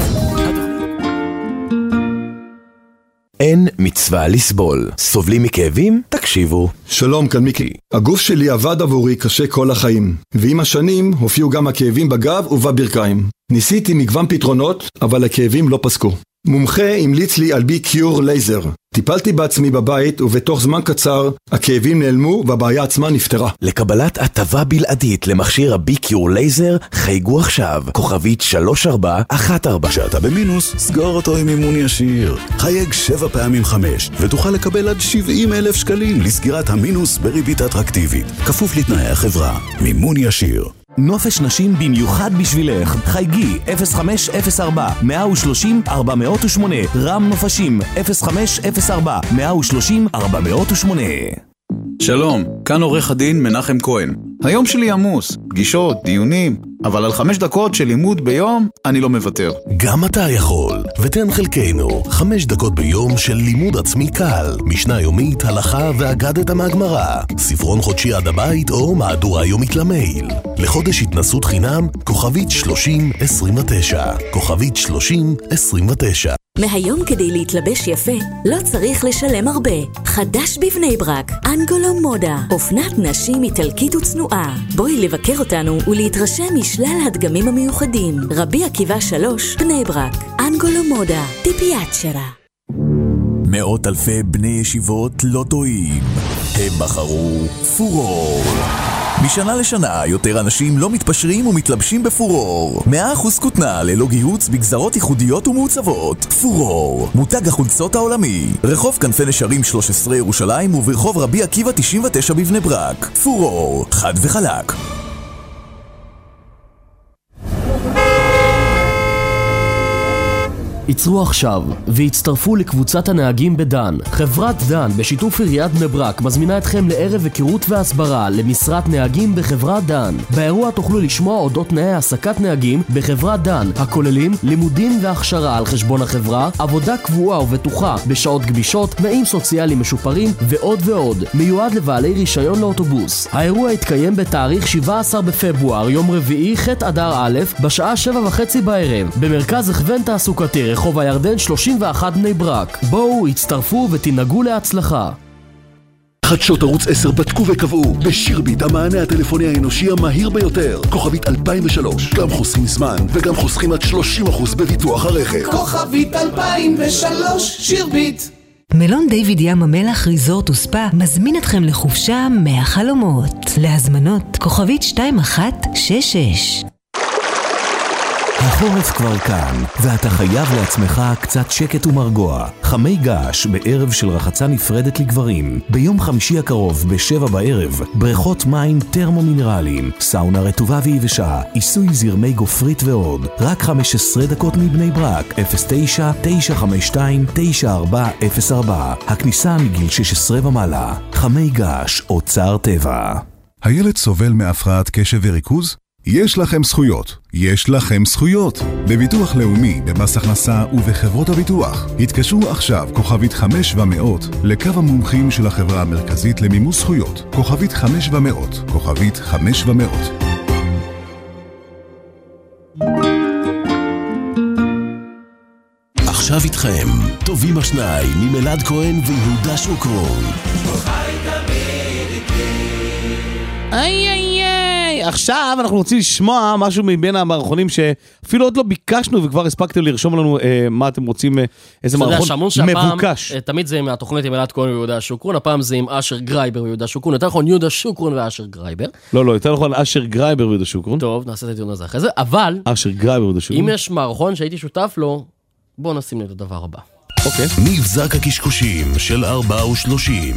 אין מצווה לסבול. סובלים מכאבים? תקשיבו. שלום, כאן מיקי. הגוף שלי עבד עבורי קשה כל החיים, ועם השנים הופיעו גם הכאבים בגב ובברכיים. ניסיתי מגוון פתרונות, אבל הכאבים לא פסקו. מומחה המליץ לי על בי-קיור לייזר. טיפלתי בעצמי בבית, ובתוך זמן קצר הכאבים נעלמו והבעיה עצמה נפתרה. לקבלת הטבה בלעדית למכשיר הבי-קיור לייזר, חייגו עכשיו, כוכבית 3414. כשאתה במינוס, סגור אותו עם מימון ישיר. חייג 7 פעמים 5, ותוכל לקבל עד 70,000 שקלים לסגירת המינוס בריבית אטרקטיבית. כפוף לתנאי החברה. מימון ישיר. נופש נשים במיוחד בשבילך. חייגי 0504 130 408. רם נופשים 0504 130 408. שלום, כאן עורך הדין מנחם כהן. היום שלי עמוס, פגישות, דיונים, אבל על 5 דקות של לימוד ביום אני לא מוותר. גם אתה יכול, ותן חלקנו 5 דקות ביום של לימוד עצמי קל, משנה יומית, הלכה ואגדת מהגמרא, ספרון חודשי עד הבית או מהדורה יומית למייל. לחודש התנסות חינם, כוכבית 3029, כוכבית 3029. מהיום כדי להתלבש יפה, לא צריך לשלם הרבה. חדש בבני ברק, אנגולו מודה, אופנת נשים איטלקית וצנועה. בואי לבקר אותנו ולהתרשם משלל הדגמים המיוחדים. רבי עקיבא 3, בני ברק, אנגולו מודה, טיפיאצ'רה. מאות אלפי בני ישיבות לא טועים. הם בחרו פורור. משנה לשנה יותר אנשים לא מתפשרים ומתלבשים בפורור. 100% כותנה ללא גיהוץ בגזרות ייחודיות ומעוצבות. פורור, מותג החולצות העולמי. רחוב כנפי נשרים 13 ירושלים וברחוב רבי עקיבא 99 בבני ברק. פורור, חד וחלק. ייצרו עכשיו והצטרפו לקבוצת הנהגים בדן. חברת דן בשיתוף עיריית בני ברק מזמינה אתכם לערב היכרות והסברה למשרת נהגים בחברת דן. באירוע תוכלו לשמוע אודות תנאי העסקת נהגים בחברת דן, הכוללים לימודים והכשרה על חשבון החברה, עבודה קבועה ובטוחה בשעות גמישות, תנאים סוציאליים משופרים ועוד ועוד. מיועד לבעלי רישיון לאוטובוס. האירוע יתקיים בתאריך 17 בפברואר, יום רביעי, ח' אדר א', בשעה 7:30 בערב, במרכז הכוון תעסוקתי רחוב הירדן 31 בני ברק. בואו, הצטרפו ותנהגו להצלחה. חדשות ערוץ 10 בדקו וקבעו בשירביט המענה הטלפוני האנושי המהיר ביותר. כוכבית 2003. גם חוסכים זמן וגם חוסכים עד 30% בביטוח הרכב. כוכבית 2003 שירביט. מלון דיוויד ים המלח ריזורט וספה מזמין אתכם לחופשה מהחלומות. להזמנות כוכבית 2166. החורף כבר כאן, ואתה חייב לעצמך קצת שקט ומרגוע. חמי געש בערב של רחצה נפרדת לגברים. ביום חמישי הקרוב ב-7 בערב, בריכות מים טרמו-מינרליים, סאונה רטובה ויבשה, עיסוי זרמי גופרית ועוד. רק 15 דקות מבני ברק, 09-952-9404. הכניסה מגיל 16 ומעלה. חמי געש, אוצר טבע. הילד סובל מהפרעת קשב וריכוז? יש לכם זכויות. יש לכם זכויות. בביטוח לאומי, במס הכנסה ובחברות הביטוח. התקשרו עכשיו כוכבית 500 לקו המומחים של החברה המרכזית למימוש זכויות. כוכבית 500. כוכבית 500. עכשיו איתכם, טובים השניים ממלעד כהן ויהודה שוקרון. עכשיו אנחנו רוצים לשמוע משהו מבין המערכונים שאפילו עוד לא ביקשנו וכבר הספקתם לרשום לנו מה אתם רוצים, איזה מערכון מבוקש. תמיד זה עם התוכנית עם אלעד כהן ויהודה שוקרון, הפעם זה עם אשר גרייבר ויהודה שוקרון, יותר נכון יהודה שוקרון ואשר גרייבר. לא, יותר נכון אשר גרייבר ויהודה שוקרון. טוב, נעשה את הדיון הזה אחרי זה, אבל אשר גרייבר ויהודה שוקרון. אם יש מערכון שהייתי שותף לו, בואו נשים את הדבר הבא. אוקיי. מבזק הקשקושים של 430.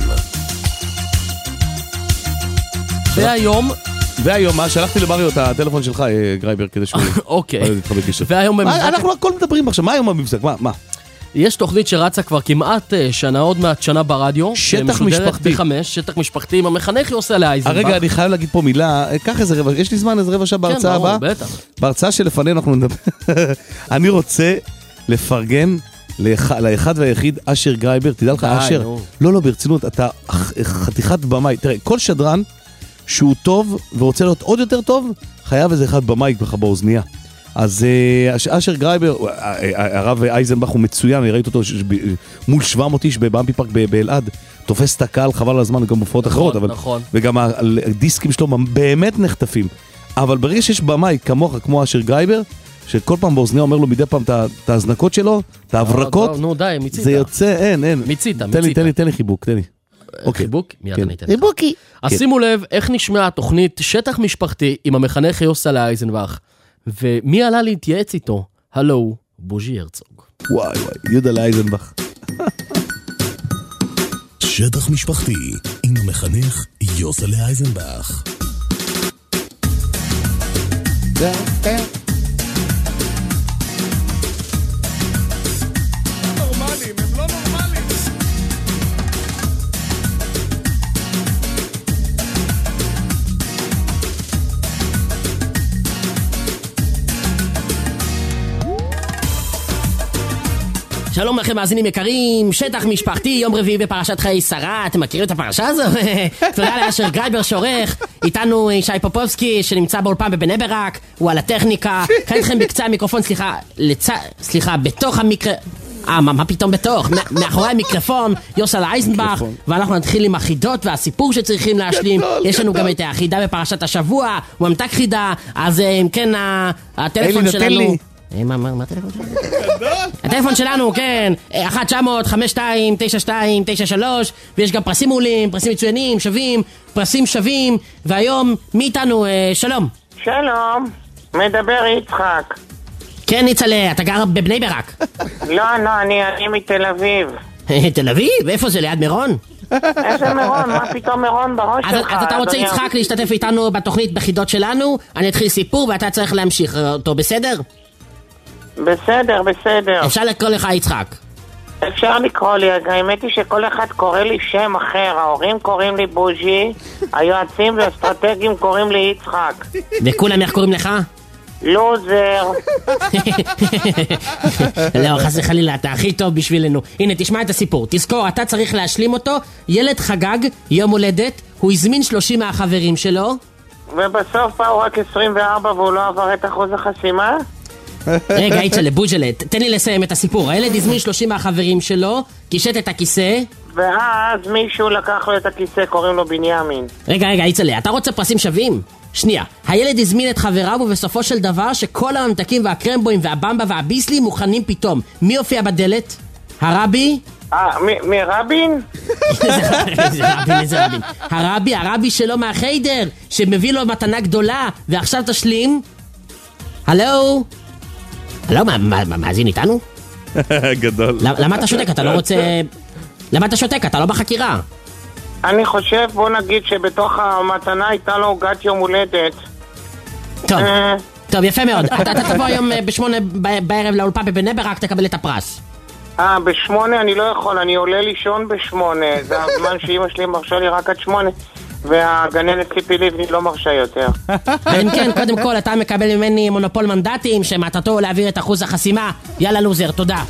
והיום, מה? שלחתי למריו את הטלפון שלך, גרייבר, כדי שהוא... אוקיי. והיום במבזק... אנחנו הכל מדברים עכשיו, מה היום במבזק? מה? יש תוכנית שרצה כבר כמעט שנה, עוד מעט שנה ברדיו. שטח משפחתי. שטח משפחתי, עם המחנך יוסי לאייזנבך. רגע, אני חייב להגיד פה מילה, קח איזה רבע, יש לי זמן, איזה רבע שעה בהרצאה הבאה. כן, בטח. בהרצאה שלפנינו אנחנו נדבר. אני רוצה לפרגן לאחד והיחיד, אשר גרייבר, תדע לך, אשר, לא, ברצינות, אתה חתיכת במאי. תראה, כל שדרן שהוא טוב ורוצה להיות עוד יותר טוב, חייב איזה אחד במאי ככה באוזניה. אז אשר גרייבר, הרב אייזנבך הוא מצוין, אני ראיתי אותו מול 700 איש בבמפי פארק באלעד, תופס את הקהל, חבל על הזמן, גם מופעות אחרות, וגם הדיסקים שלו באמת נחטפים. אבל ברגע שיש במאי כמוך, כמו אשר גרייבר, שכל פעם באוזניה אומר לו מדי פעם את ההזנקות שלו, את ההברקות, נו די, מיצית. זה יוצא, אין. מיצית. תן לי חיבוק, תן לי. חיבוק? מיד אני אתן לך. חיבוקי. אז שימו לב איך נשמעה התוכנית שטח משפחתי עם המחנך יוסי לאייזנבך. ומי עלה להתייעץ איתו? הלו, בוז'י הרצוג. וואי, יהודה לאייזנבך. שטח משפחתי עם המחנך יוסי לאייזנבך. שלום לכם מאזינים יקרים, שטח משפחתי, יום רביעי בפרשת חיי שרה, אתם מכירים את הפרשה הזו? תודה לאשר גרייבר שעורך, איתנו שי פופובסקי שנמצא באולפן בבני ברק, הוא על הטכניקה, כאן איתכם בקצה המיקרופון, סליחה, בתוך מה פתאום בתוך? מאחורי המיקרופון, יוסי לאייזנבך, ואנחנו נתחיל עם החידות והסיפור שצריכים להשלים, יש לנו גם את החידה בפרשת השבוע, הוא ממתק חידה, אז אם כן, הטלפון שלנו... מה הטלפון שלנו? הטלפון שלנו, כן, 1-900-52-92-93, ויש גם פרסים מעולים, פרסים מצוינים, שווים, פרסים שווים, והיום מי איתנו? שלום. שלום, מדבר יצחק. כן, יצחק, אתה גר בבני ברק. לא, אני מתל אביב. תל אביב? איפה זה, ליד מירון? איזה מירון? מה פתאום מירון בראש שלך? אז אתה רוצה יצחק להשתתף איתנו בתוכנית בחידות שלנו, אני אתחיל סיפור ואתה צריך להמשיך אותו, בסדר? בסדר. אפשר לקרוא לך יצחק? אפשר לקרוא לי, האמת היא שכל אחד קורא לי שם אחר, ההורים קוראים לי בוז'י, היועצים והאסטרטגיים קוראים לי יצחק. וכולם איך קוראים לך? לוזר. לא, חס וחלילה, אתה הכי טוב בשבילנו. הנה, תשמע את הסיפור, תזכור, אתה צריך להשלים אותו, ילד חגג, יום הולדת, הוא הזמין 30 מהחברים שלו, ובסוף באו רק 24 והוא לא עבר את אחוז החסימה? רגע, איצ'לה, בוז'לה, תן לי לסיים את הסיפור. הילד הזמין 30 מהחברים שלו, קישט את הכיסא, ואז מישהו לקח לו את הכיסא, קוראים לו בנימין. רגע, איצ'לה, אתה רוצה פרסים שווים? שנייה, הילד הזמין את חבריו ובסופו של דבר שכל הממתקים והקרמבוים והבמבה והביסלי מוכנים פתאום. מי הופיע בדלת? הרבי? מרבין? איזה רבין? הרבי שלו מהחיידר, שמביא לו מתנה גדולה, ועכשיו תשלים. הלו? הלו, מאזין איתנו? גדול. למה אתה שותק? אתה לא רוצה... למה אתה שותק? אתה לא בחקירה. אני חושב, בוא נגיד שבתוך המתנה הייתה לו עוגת יום הולדת. טוב, יפה מאוד. אתה תבוא היום ב8 בערב לאולפן בבני ברק, תקבל את הפרס. ב8 אני לא יכול, אני עולה לישון ב8. זה הזמן שאמא שלי מרשה לי רק עד 8, והגננת ציפי לבני לא מרשה יותר. אז אם כן, קודם כל אתה מקבל ממני מונופול מנדטים שמטרתו להעביר את אחוז החסימה. יאללה לוזר, תודה.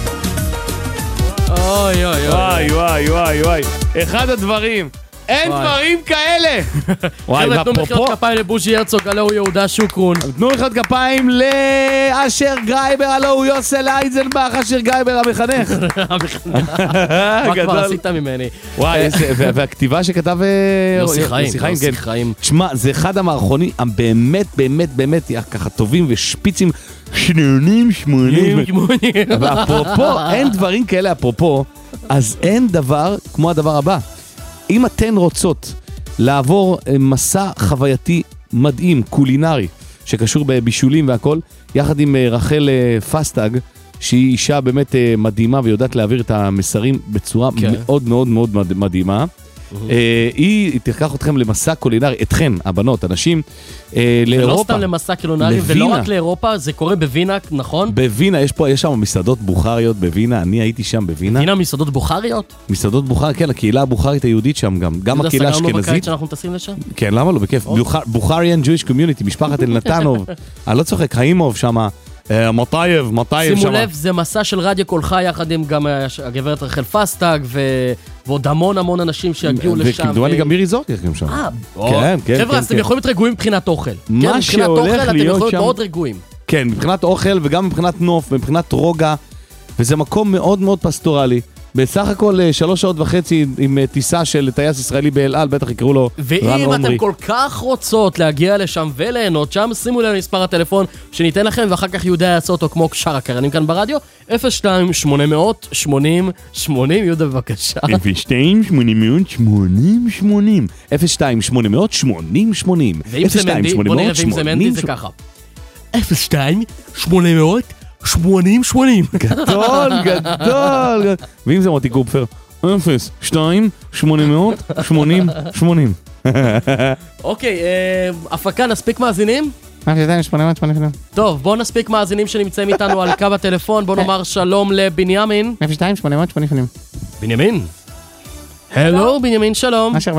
אוי אוי אוי וואי וואי וואי, אחד הדברים, אין דברים כאלה. חבר'ה, תנו מחיאות כפיים לבוז'י הרצוג, הלא הוא יהודה שוקרון. תנו מחיאות כפיים לאשר גרייבר, הלא הוא יוסל אייזנבך, אשר גרייבר המחנך. מה כבר עשית ממני? וואי, והכתיבה שכתב יוסי חיים. תשמע, זה אחד המערכונים הבאמת באמת באמת ככה טובים ושפיצים, 80. ואפרופו, אין דברים כאלה אפרופו, אז אין דבר כמו הדבר הבא. אם אתן רוצות לעבור מסע חווייתי מדהים, קולינרי, שקשור בבישולים והכל, יחד עם רחל פסטג, שהיא אישה באמת מדהימה ויודעת להעביר את המסרים בצורה מאוד מאוד מאוד מדהימה, היא תיקח אתכם למסע קולינרי, אתכן, הבנות, אנשים, לאירופה. ולא סתם למסע קולינרי, ולא רק לאירופה, זה קורה בווינה, נכון? בווינה, יש שם מסעדות בוכריות בווינה, אני הייתי שם בווינה. בווינה מסעדות בוכריות? מסעדות בוכריות, כן, הקהילה הבוכרית היהודית שם גם הקהילה האשכנזית. סגרנו בקיץ שאנחנו טסים לשם? כן, למה לא? בכיף. בוכריאן ג'ויש קומיוניטי, משפחת אלנתנוב, אני לא צוחק, חיימוב שם, מטייב שם. שימו לב, זה מסע של רדיו כל חי, יחד עם גם הגברת רחל פסטג, ועוד המון אנשים שיגיעו לשם. וכמדומני גם מירי זורקר גם שם. כן. חבר'ה, אז אתם יכולים להיות רגועים מבחינת אוכל. מה שהולך להיות שם... מאוד רגועים. כן, מבחינת אוכל וגם מבחינת נוף, מבחינת רוגע, וזה מקום מאוד מאוד פסטורלי. בסך הכל 3.5 שעות עם טיסה של טייס ישראלי באל על, בטח יקראו לו רן עומרי. ואם אתם כל כך רוצות להגיע לשם וליהנות שם, שימו לב מספר הטלפון שניתן לכם, ואחר כך יהודה יעשה אותו כמו שאר הקרנים כאן ברדיו, 02-800-80-80, יהודה בבקשה. 02-800-80-80, 02-800-80-80, ואם זה מנדי, בוא נראה ואם זה מנדי זה ככה. 02-800-80-80. גדול. ואם זה מוטי קופפר, 02-800-80-80. אוקיי, הפקה, נספיק מאזינים? טוב, בואו נספיק מאזינים שנמצאים איתנו על קו הטלפון. בואו נאמר שלום לבנימין. 02-800-80. בנימין. הלו, בנימין, שלום. אני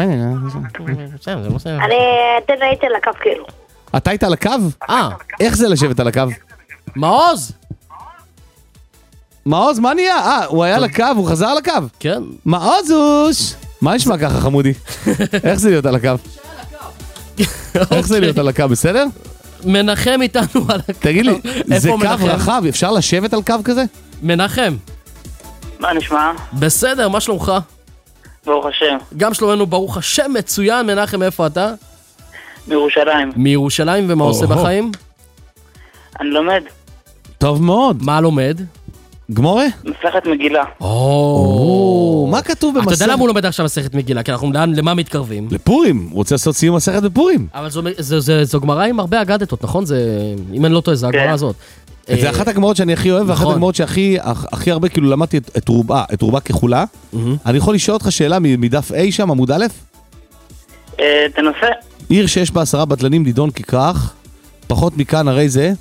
הייתי על הקו כאילו. אתה היית על הקו? איך זה לשבת על הקו? מעוז! מעוז, מה נהיה? הוא היה על הקו, הוא חזר על הקו? כן. מעוזוש! מה נשמע ככה, חמודי? איך זה להיות על הקו? איך זה להיות על הקו, בסדר? מנחם איתנו על הקו. תגיד לי, זה קו רחב, אפשר לשבת על קו כזה? מנחם. מה נשמע? בסדר, מה שלומך? ברוך השם. גם שלומנו ברוך השם מצוין. מנחם, איפה אתה? מירושלים. מירושלים, ומה עושה בחיים? אני לומד. טוב מאוד. מה לומד? גמורה? מסכת מגילה. מה כתוב במסכת? אתה יודע למה הוא לומד עכשיו מסכת מגילה? כי אנחנו למה מתקרבים? לפורים, הוא רוצה לעשות סיום מסכת בפורים. אבל זו גמרא עם הרבה אגדתות, נכון? אם אני לא טועה, זה הגמרא הזאת. זה אחת הגמרות שאני הכי אוהב, ואחת הגמרות שהכי הרבה כאילו למדתי את רובה ככולה. אני יכול לשאול אותך שאלה מדף A שם, עמוד א'? תנסה. עיר שיש בה 10 בטלנים נידון ככך, פחות מכאן הרי זה?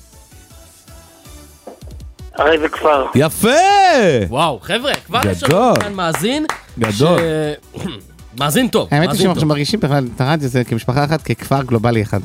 הרי זה כפר. יפה! וואו, חבר'ה, כבר יש לנו כאן מאזין. גדול. מאזין טוב. האמת היא שאנחנו מרגישים בכלל את הרדיו הזה כמשפחה אחת, ככפר גלובלי אחד.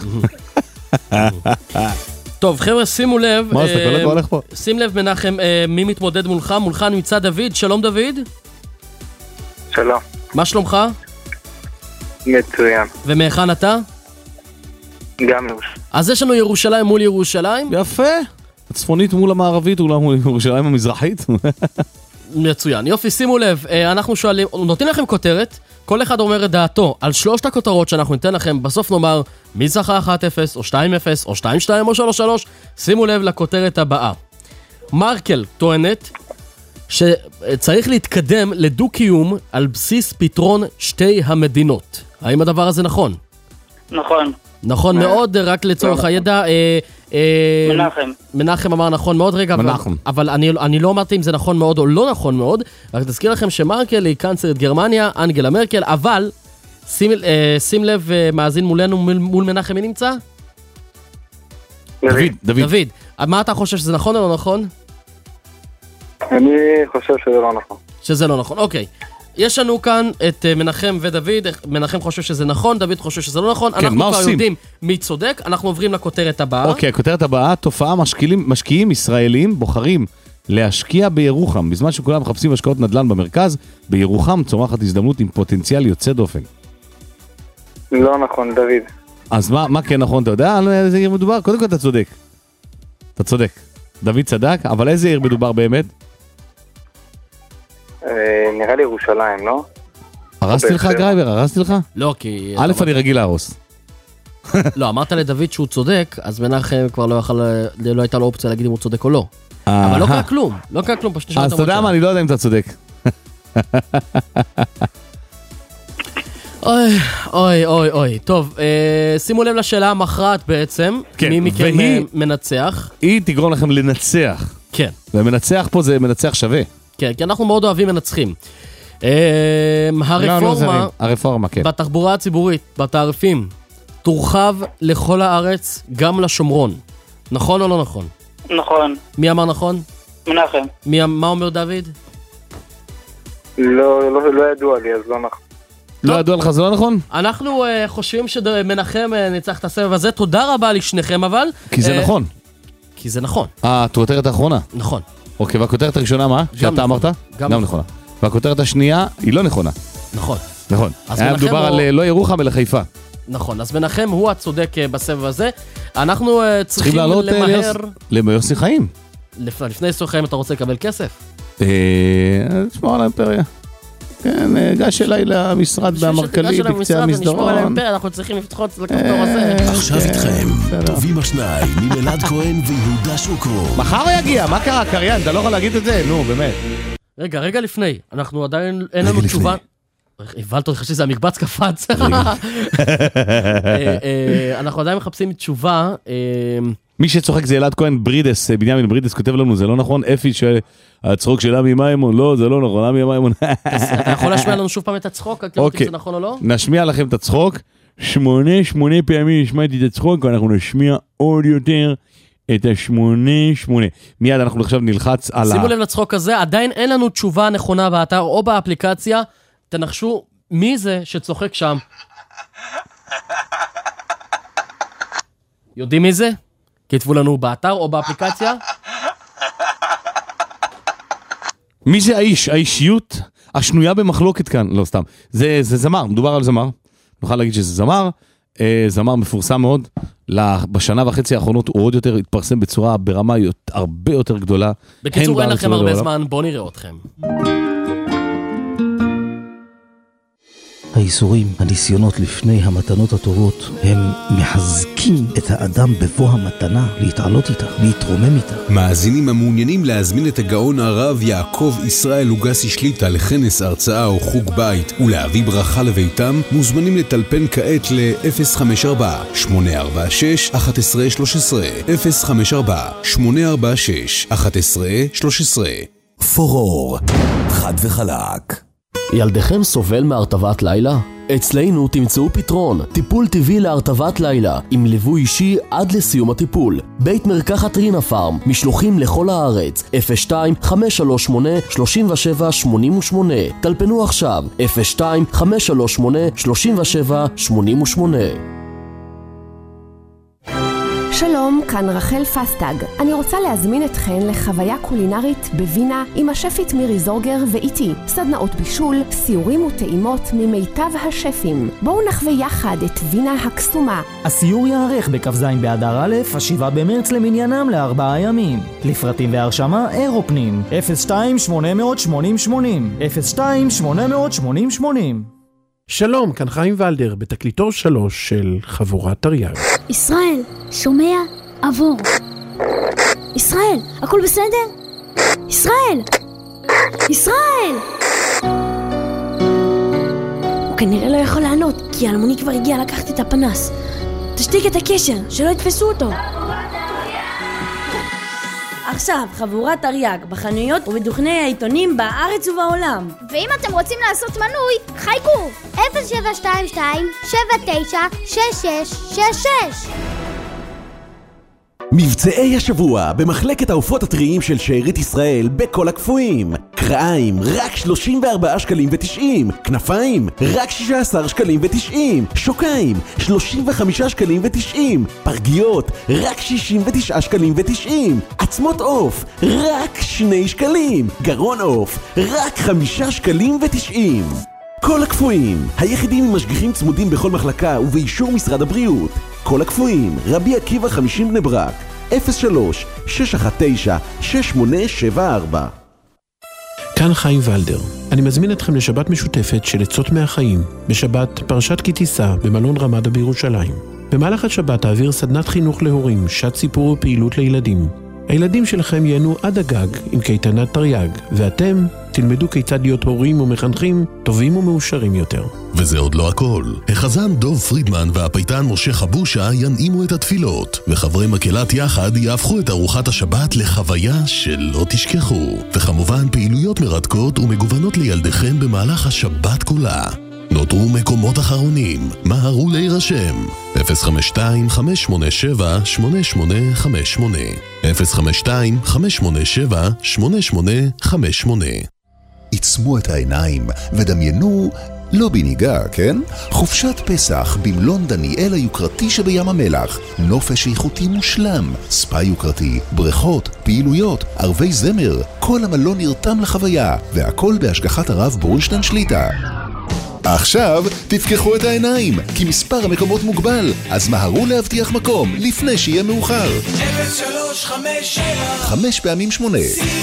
טוב, חבר'ה, שימו לב. מה עושה? כל הולך פה. שים לב, מנחם, מי מתמודד מולך? מולך נמצא דוד. שלום דוד. שלום. מה שלומך? מצוין. ומהיכן אתה? גם ירושלים. אז יש לנו ירושלים מול ירושלים. יפה. הצפונית מול המערבית, אולי מול ירושלים המזרחית. מצוין. יופי, שימו לב, אנחנו שואלים, נותנים לכם כותרת, כל אחד אומר את דעתו על 3 הכותרות שאנחנו ניתן לכם, בסוף נאמר מי זכה 1-0 או 2-0 או 2-2 או 3-3, שימו לב לכותרת הבאה. מרקל טוענת שצריך להתקדם לדו-קיום על בסיס פתרון שתי המדינות. האם הדבר הזה נכון? נכון. נכון מאוד, רק לצורך הידע. מנחם אמר נכון מאוד, רגע, אבל אני לא אמרתי אם זה נכון מאוד או לא נכון מאוד, רק תזכיר לכם שמרקל היא קנצלרית גרמניה, אנגלה מרקל, אבל שים לב, מאזין מולנו, מול מנחם, מי נמצא? דוד. מה אתה חושב, שזה נכון או לא נכון? אני חושב שזה לא נכון. שזה לא נכון, אוקיי. יש לנו כאן את מנחם ודוד, מנחם חושב שזה נכון, דוד חושב שזה לא נכון, אנחנו כבר יודעים מי צודק, אנחנו עוברים לכותרת הבאה. אוקיי, הכותרת הבאה, תופעה משקיעים ישראלים בוחרים להשקיע בירוחם, בזמן שכולם מחפשים השקעות נדל"ן במרכז, בירוחם צומחת הזדמנות עם פוטנציאל יוצא דופן. לא נכון, דוד. אז מה כן נכון, אתה יודע על איזה עיר מדובר? קודם כל אתה צודק. אתה צודק. דוד צדק, אבל איזה עיר מדובר באמת? נראה לי ירושלים, לא? הרסתי לך גרייבר, הרסתי לך? לא, כי... א', אני רגיל להרוס. לא, אמרת לדוד שהוא צודק, אז מנחם כבר לא הייתה לו אופציה להגיד אם הוא צודק או לא. אבל לא קרה כלום, פשוט... אז אתה יודע מה, אני לא יודע אם אתה צודק. אוי, טוב, שימו לב לשאלה המכרעת בעצם, מי מכם מנצח? היא תגרום לכם לנצח. כן. ומנצח פה זה מנצח שווה. כן, כי אנחנו מאוד אוהבים מנצחים. הרפורמה בתחבורה הציבורית, בתעריפים, תורחב לכל הארץ, גם לשומרון. נכון או לא נכון? נכון. מי אמר נכון? מנחם. מה אומר דוד? לא ידוע לי, אז לא נכון. לא ידוע לך, זה לא נכון? אנחנו חושבים שמנחם ניצח את הסבב הזה. תודה רבה לשניכם, אבל... כי זה נכון. כי זה נכון. הכותרת האחרונה? נכון. אוקיי, והכותרת הראשונה מה? שאתה אמרת? גם נכונה. והכותרת השנייה היא לא נכונה. נכון. היה מדובר על לא ירוחם אלא חיפה. נכון, אז מנחם הוא הצודק בסבב הזה. אנחנו צריכים למהר... ליוסי חיים. לפני יוסי חיים אתה רוצה לקבל כסף? תשמור על האימפריה. כן, גש אליי למשרד באמרכלי בקצה המסדרון. אנחנו צריכים לפתחות לכפתור הזה. עכשיו איתכם, טובים השניים ממלעד כהן ויהודה שוקרון. מחר יגיע, מה קרה קריין? אתה לא יכול להגיד את זה? נו, באמת. רגע לפני, אנחנו עדיין, אין לנו תשובה. הבלת אותך שזה המקבץ קפץ. אנחנו עדיין מחפשים תשובה. מי שצוחק זה אלעד כהן ברידס, בנימין ברידס כותב לנו, זה לא נכון, אפי שהצחוק של עמי מיימון, לא, זה לא נכון, עמי מיימון. אתה יכול להשמיע לנו שוב פעם את הצחוק, רק לראות אם זה נכון או לא? נשמיע לכם את הצחוק, 8 פעמים השמעתי את הצחוק, ואנחנו נשמיע עוד יותר את 8. מיד אנחנו עכשיו נלחץ על שימו לב לצחוק הזה, עדיין אין לנו תשובה נכונה באתר או באפליקציה, תנחשו מי זה שצוחק שם. יודעים מי זה? כתבו לנו באתר או באפליקציה. מי זה האישיות השנויה במחלוקת כאן? לא, סתם. זה זמר, מדובר על זמר. נוכל להגיד שזה זמר. זמר מפורסם מאוד. בשנה וחצי האחרונות הוא עוד יותר התפרסם בצורה ברמה הרבה יותר גדולה. בקיצור, אין לכם הרבה זמן, בואו נראה אתכם. האיסורים, הניסיונות לפני המתנות הטובות, הם מחזקים את האדם בבוא המתנה, להתעלות איתה, להתרומם איתה. מאזינים המעוניינים להזמין את הגאון הרב יעקב ישראל לוגסי שליטה לכנס הרצאה או חוג בית ולהביא ברכה לביתם, מוזמנים לטלפן כעת ל-054-846-1113 054-846-1113 פורור, חד וחלק. ילדיכם סובל מהרטבת לילה? אצלנו תמצאו פתרון, טיפול טבעי להרטבת לילה, עם ליווי אישי עד לסיום הטיפול. בית מרקחת רינה פארם, משלוחים לכל הארץ, 02-538-3788. טלפנו עכשיו, 02-538-3788. שלום, כאן רחל פסטג. אני רוצה להזמין אתכן לחוויה קולינרית בווינה עם השפית מירי זורגר ואיתי. סדנאות בישול, סיורים וטעימות ממיטב השפים. בואו נחווה יחד את וינה הקסומה. הסיור יערך בכ"ז באדר א', 7 במרץ למניינם ל4 ימים. לפרטים והרשמה אירופנים 02-880-80 שלום, כאן חיים ולדר בתקליטור 3 של חבורת תרי"ג. ישראל, שומע? עבור. ישראל, הכל בסדר? ישראל! ישראל! הוא כנראה לא יכול לענות, כי אלמוני כבר הגיע לקחת את הפנס. תשתיק את הקשר, שלא יתפסו אותו. עכשיו, חבורת תרי"ג בחנויות ובדוכני העיתונים בארץ ובעולם. ואם אתם רוצים לעשות מנוי, חייגו 0722-796666. מבצעי השבוע במחלקת העופות הטריים של שארית ישראל בכל הקפואים. קרעיים רק 34 שקלים ו90, כנפיים רק 16 שקלים ו90, שוקיים 35 שקלים ו90, פרגיות רק 69 שקלים ו90, עצמות עוף רק 2 שקלים, גרון עוף רק 5 שקלים ו90. כל הקפואים, היחידים עם משגיחים צמודים בכל מחלקה ובאישור משרד הבריאות. כל הקפואים, רבי עקיבא 50 בני ברק, 03-619-6874. כאן חיים ולדר. אני מזמין אתכם לשבת משותפת של עצות מהחיים, בשבת פרשת כי תישא במלון רמדה בירושלים. במהלך השבת תעביר סדנת חינוך להורים, שעת סיפור ופעילות לילדים. הילדים שלכם ייהנו עד הגג עם קייטנת תרי"ג, ואתם תלמדו כיצד להיות הורים ומחנכים טובים ומאושרים יותר. וזה עוד לא הכל. החזן דוב פרידמן והפייטן משה חבושה ינעימו את התפילות, וחברי מקהלת יחד יהפכו את ארוחת השבת לחוויה שלא תשכחו. וכמובן פעילויות מרתקות ומגוונות לילדיכם במהלך השבת כולה. נותרו מקומות אחרונים, מהרו להירשם. 052-587-8858 052-587-8858. עיצמו את העיניים ודמיינו לא בניגה, כן? חופשת פסח במלון דניאל היוקרתי שבים המלח. נופש איכותי מושלם, ספא יוקרתי, בריכות, פעילויות, ערבי זמר. כל המלון נרתם לחוויה, והכל בהשגחת הרב ברונשטיין שליטה. עכשיו תפקחו את העיניים, כי מספר המקומות מוגבל, אז מהרו להבטיח מקום לפני שיהיה מאוחר. 0357 5 פעמים 8.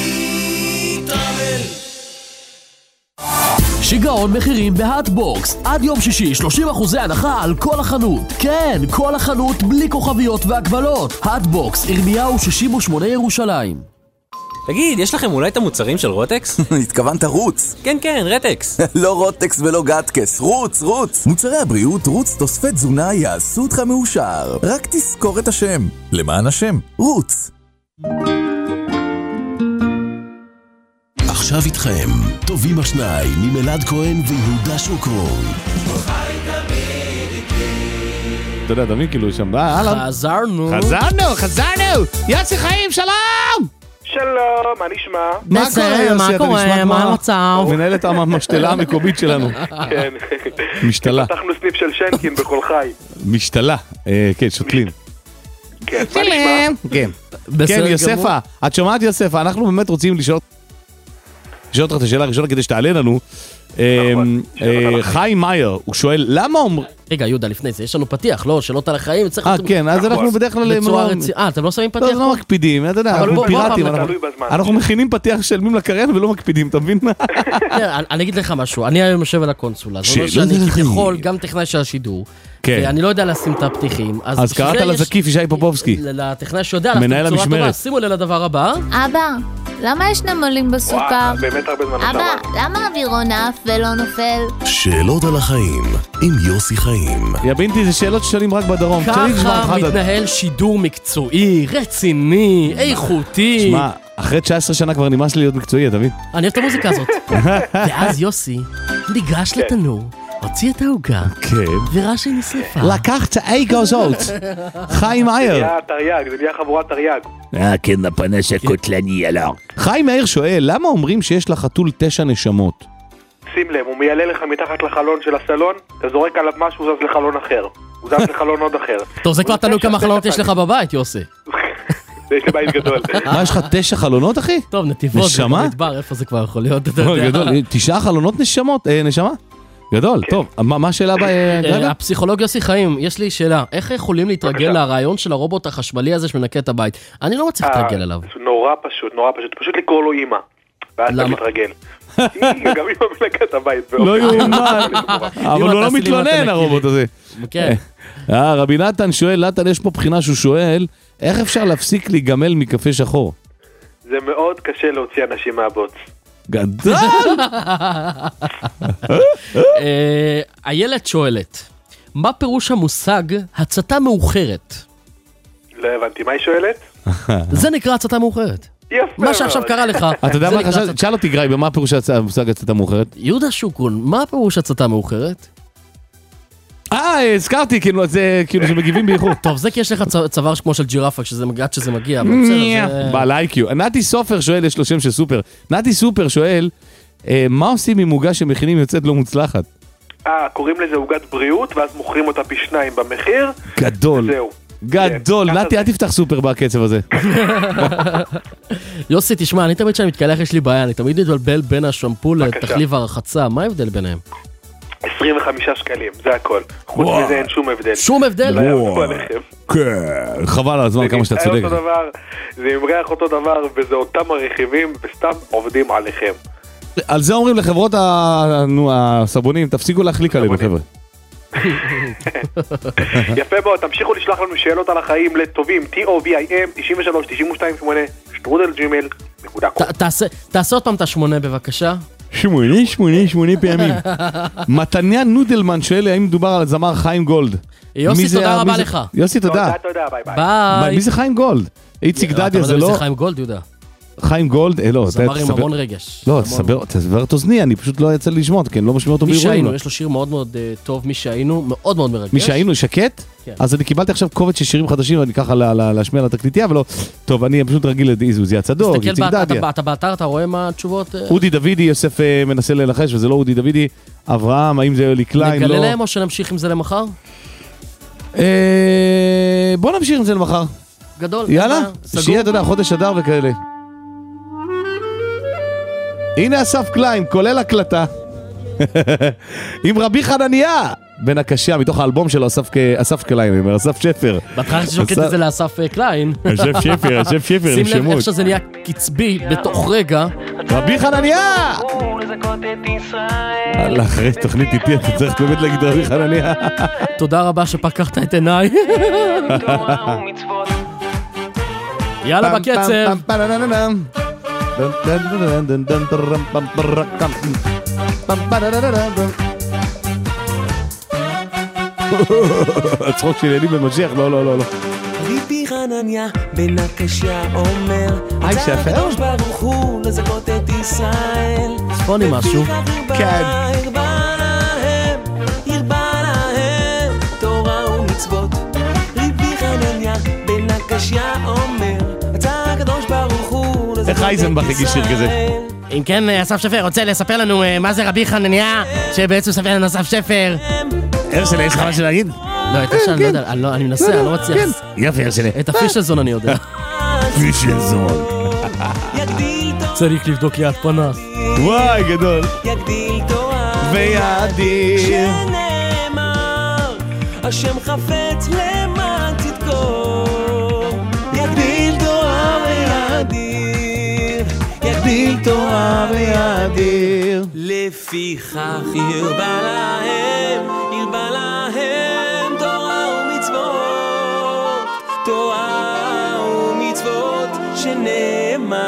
שיגעון מחירים בהאטבוקס. עד יום שישי 30% הנחה על כל החנות. כן, כל החנות בלי כוכביות והגבלות. האטבוקס, ירמיהו 68 ירושלים. תגיד, יש לכם אולי את המוצרים של רוטקס? התכוונת רוץ. כן, כן, רטקס. לא רוטקס ולא גטקס, רוץ, רוץ. מוצרי הבריאות רוץ תוספי תזונה יעשו אותך מאושר. רק תזכור את השם. למען השם, רוץ. עכשיו איתכם, טובים השניים ממלעד כהן ויהודה שוקרון. אתה יודע, תמיד כאילו שם, חזרנו. יוסי חיים, שלום! שלום, מה נשמע? מה קורה, יוסי? אתה נשמע מה המצב? מנהלת המשתלה המקומית שלנו. כן. משתלה. פתחנו סניף של שנקין בכל חי. משתלה, כן, שותלים. כן, מה נשמע? כן, יוספה, את שומעת יוספה, אנחנו באמת רוצים לשאול אותך את השאלה הראשונה כדי שתעלה לנו. חיים מאייר, הוא שואל, למה אומר... רגע, יהודה, לפני זה, יש לנו פתיח, לא? שאלות על החיים, כן, אז אנחנו בדרך כלל... אתם לא שמים פתיח? לא מקפידים, אתה יודע, אנחנו פיראטים, אנחנו מכינים פתיח של מים לקרן ולא מקפידים, אתה מבין? אני אגיד לך משהו, אני היום יושב על הקונסולה, זאת אומרת שאני כביכול גם טכנאי של השידור, ואני לא יודע לשים את הפתיחים, אז קראת לזקיף ישי פופובסקי, לטכנאי שיודע, מנהל המשמרת. שימו לב לדבר הבא. אבא, למה יש נמלים בסוכר? באמת הרבה זמן. אבא, למה אווירון עף ולא נופל? שאלות על החיים עם יוסי חיים. יא בינתי, זה שאלות ששואלים רק בדרום. ככה מתנהל שידור מקצועי, רציני, איכותי. שמע, אחרי 19 שנה כבר נמאס לי להיות מקצועי, אתה מבין? אני אוהב את המוזיקה הזאת. ואז יוסי ניגש לתנור, הוציא את ההוגה, וראה שהיא נשרפה. לקח את האגו זאת. חיים מאייר. זה נהיה תרי"ג, זה נהיה חבורת תרי"ג. כן, הפנש הקוטלני, אלא. חיים מאייר שואל, למה אומרים שיש לחתול 9 נשמות? שים לב, הוא מיילה לך מתחת לחלון של הסלון, אתה זורק עליו משהו, הוא זז לחלון אחר. הוא זז לחלון עוד אחר. טוב, זה כבר תלוי כמה חלונות יש לך בבית, יוסי. יש לי בית גדול. מה, יש לך 9 חלונות, אחי? טוב, נתיבות, במדבר, איפה זה כבר יכול להיות? גדול, 9 חלונות נשמה? גדול, טוב, מה השאלה הבאה? הפסיכולוג יוסי חיים, יש לי שאלה, איך יכולים להתרגל לרעיון של הרובוט החשמלי הזה שמנקה את הבית? אני לא מצליח להתרגל עליו. נורא פשוט, פשוט לקרוא לו אמא, ואז אתה מתרגל. גם אמא מנקה את הבית. לא יאומן, אבל הוא לא מתלונן הרובוט הזה. כן. רבי נתן שואל, נתן יש פה בחינה שהוא שואל, איך אפשר להפסיק להיגמל מקפה שחור? זה מאוד קשה להוציא אנשים מהבוץ. גדול! איילת שואלת, מה פירוש המושג הצתה מאוחרת? לא הבנתי, מה היא שואלת? זה נקרא הצתה מאוחרת. מה שעכשיו קרה לך. אתה יודע מה, שאל אותי גיא, במה פירוש המושג הצתה מאוחרת? יהודה שוקרון, מה פירוש הצתה מאוחרת? הזכרתי, כאילו, זה כאילו שמגיבים באיחור. טוב, זה כי יש לך צוואר כמו של ג'ירפה, עד שזה מגיע. בלייקיו. נתי סופר שואל, יש לו שם של סופר. נתי סופר שואל, מה עושים עם עוגה שמכינים יוצאת לא מוצלחת? קוראים לזה עוגת בריאות, ואז מוכרים אותה פי 2 במחיר. גדול. גדול. נתי, אל תפתח סופר בקצב הזה. יוסי, תשמע, אני תמיד שאני מתקלח, יש לי בעיה, אני תמיד מתבלבל בין השמפו לתחליף הרחצה. מה ההבדל ביניהם? 25 שקלים, זה הכל. חוץ מזה אין שום הבדל. שום הבדל? כן, חבל על הזמן כמה שאתה צודק. זה ימרח אותו דבר, וזה אותם הרכיבים, וסתם עובדים עליכם. על זה אומרים לחברות הסבונים, תפסיקו להחליק עלינו, חבר'ה. יפה מאוד, תמשיכו לשלוח לנו שאלות על החיים לטובים, TOVIM 93-92-8 תעשה עוד פעם את 8 בבקשה. 8 פעמים. מתניה נודלמן שואל האם מדובר על זמר חיים גולד. יוסי, תודה רבה לך. יוסי, תודה. ביי. מי זה חיים גולד? איציק דדיה זה לא... מי זה חיים גולד, יהודה? חיים גולד, לא. זמר עם המון רגש. לא, תסבר את אוזני, אני פשוט לא יצא לי לשמוע, כי אני לא משמיע אותו באירועים. מי שהיינו, יש לו שיר מאוד מאוד טוב, מי שהיינו, מאוד מאוד מרגש. מי שהיינו, שקט? אז אני קיבלתי עכשיו קובץ של שירים חדשים, ואני ככה להשמיע לתקליטייה, ולא, טוב, אני פשוט רגיל לעזוזי הצדוק, איציק דדיה. אתה באתר, אתה רואה מה התשובות? אודי דוידי, יוסף מנסה לנחש, וזה לא אודי דוידי. אברהם, האם זה אלי קליין? נגלה להם או שנמשיך עם זה למחר? בוא נמשיך עם זה למחר. גדול. יאללה, שיהיה, אתה יודע, חודש אדר וכאלה. הנה אסף קליין, כולל הקלטה. עם רבי חנניה. בן הקשה, מתוך האלבום שלו, אסף קליין, אומר, אסף שפר. בהתחלה ששוקט את זה לאסף קליין. אסף שפר, עם שמות. שים לב איך שזה נהיה קצבי בתוך רגע. רבי חנניה! אחרי תוכנית איתי, אתה צריך באמת להגיד רבי חנניה. תודה רבה שפקחת את עיניי. יאללה בקצב. הצחוק של ילדים במשיח, לא. רבי חנניה בן הקשה אומר, היי שפר? הקדוש ברוך הוא לזכות את ישראל. צפוני משהו. כן. הרבה להם תורה ומצוות. רבי חנניה בן הקשה אומר, הקדוש ברוך הוא לזכות את ישראל. איך אייזנבך הגיש שיר כזה? אם כן, אסף שפר רוצה לספר לנו מה זה רבי חנניה, שבעצם ספר לנו אסף שפר. הרשלה, יש לך משהו להגיד? לא, את השם, אני לא יודע, אני מנסה, אני לא מצליח. יופי, הרשלה. את הפישלזון אני יודע. פישלזון. צריך לבדוק ליד פנס. וואי, גדול. יגדיל תורה ויאדיר. שנאמר, השם חפץ למען צדקו. יגדיל תורה ויאדיר. יגדיל תורה ויאדיר. לפיכך ירבה להם תורה ומצוות, תורה ומצוות שנאמר,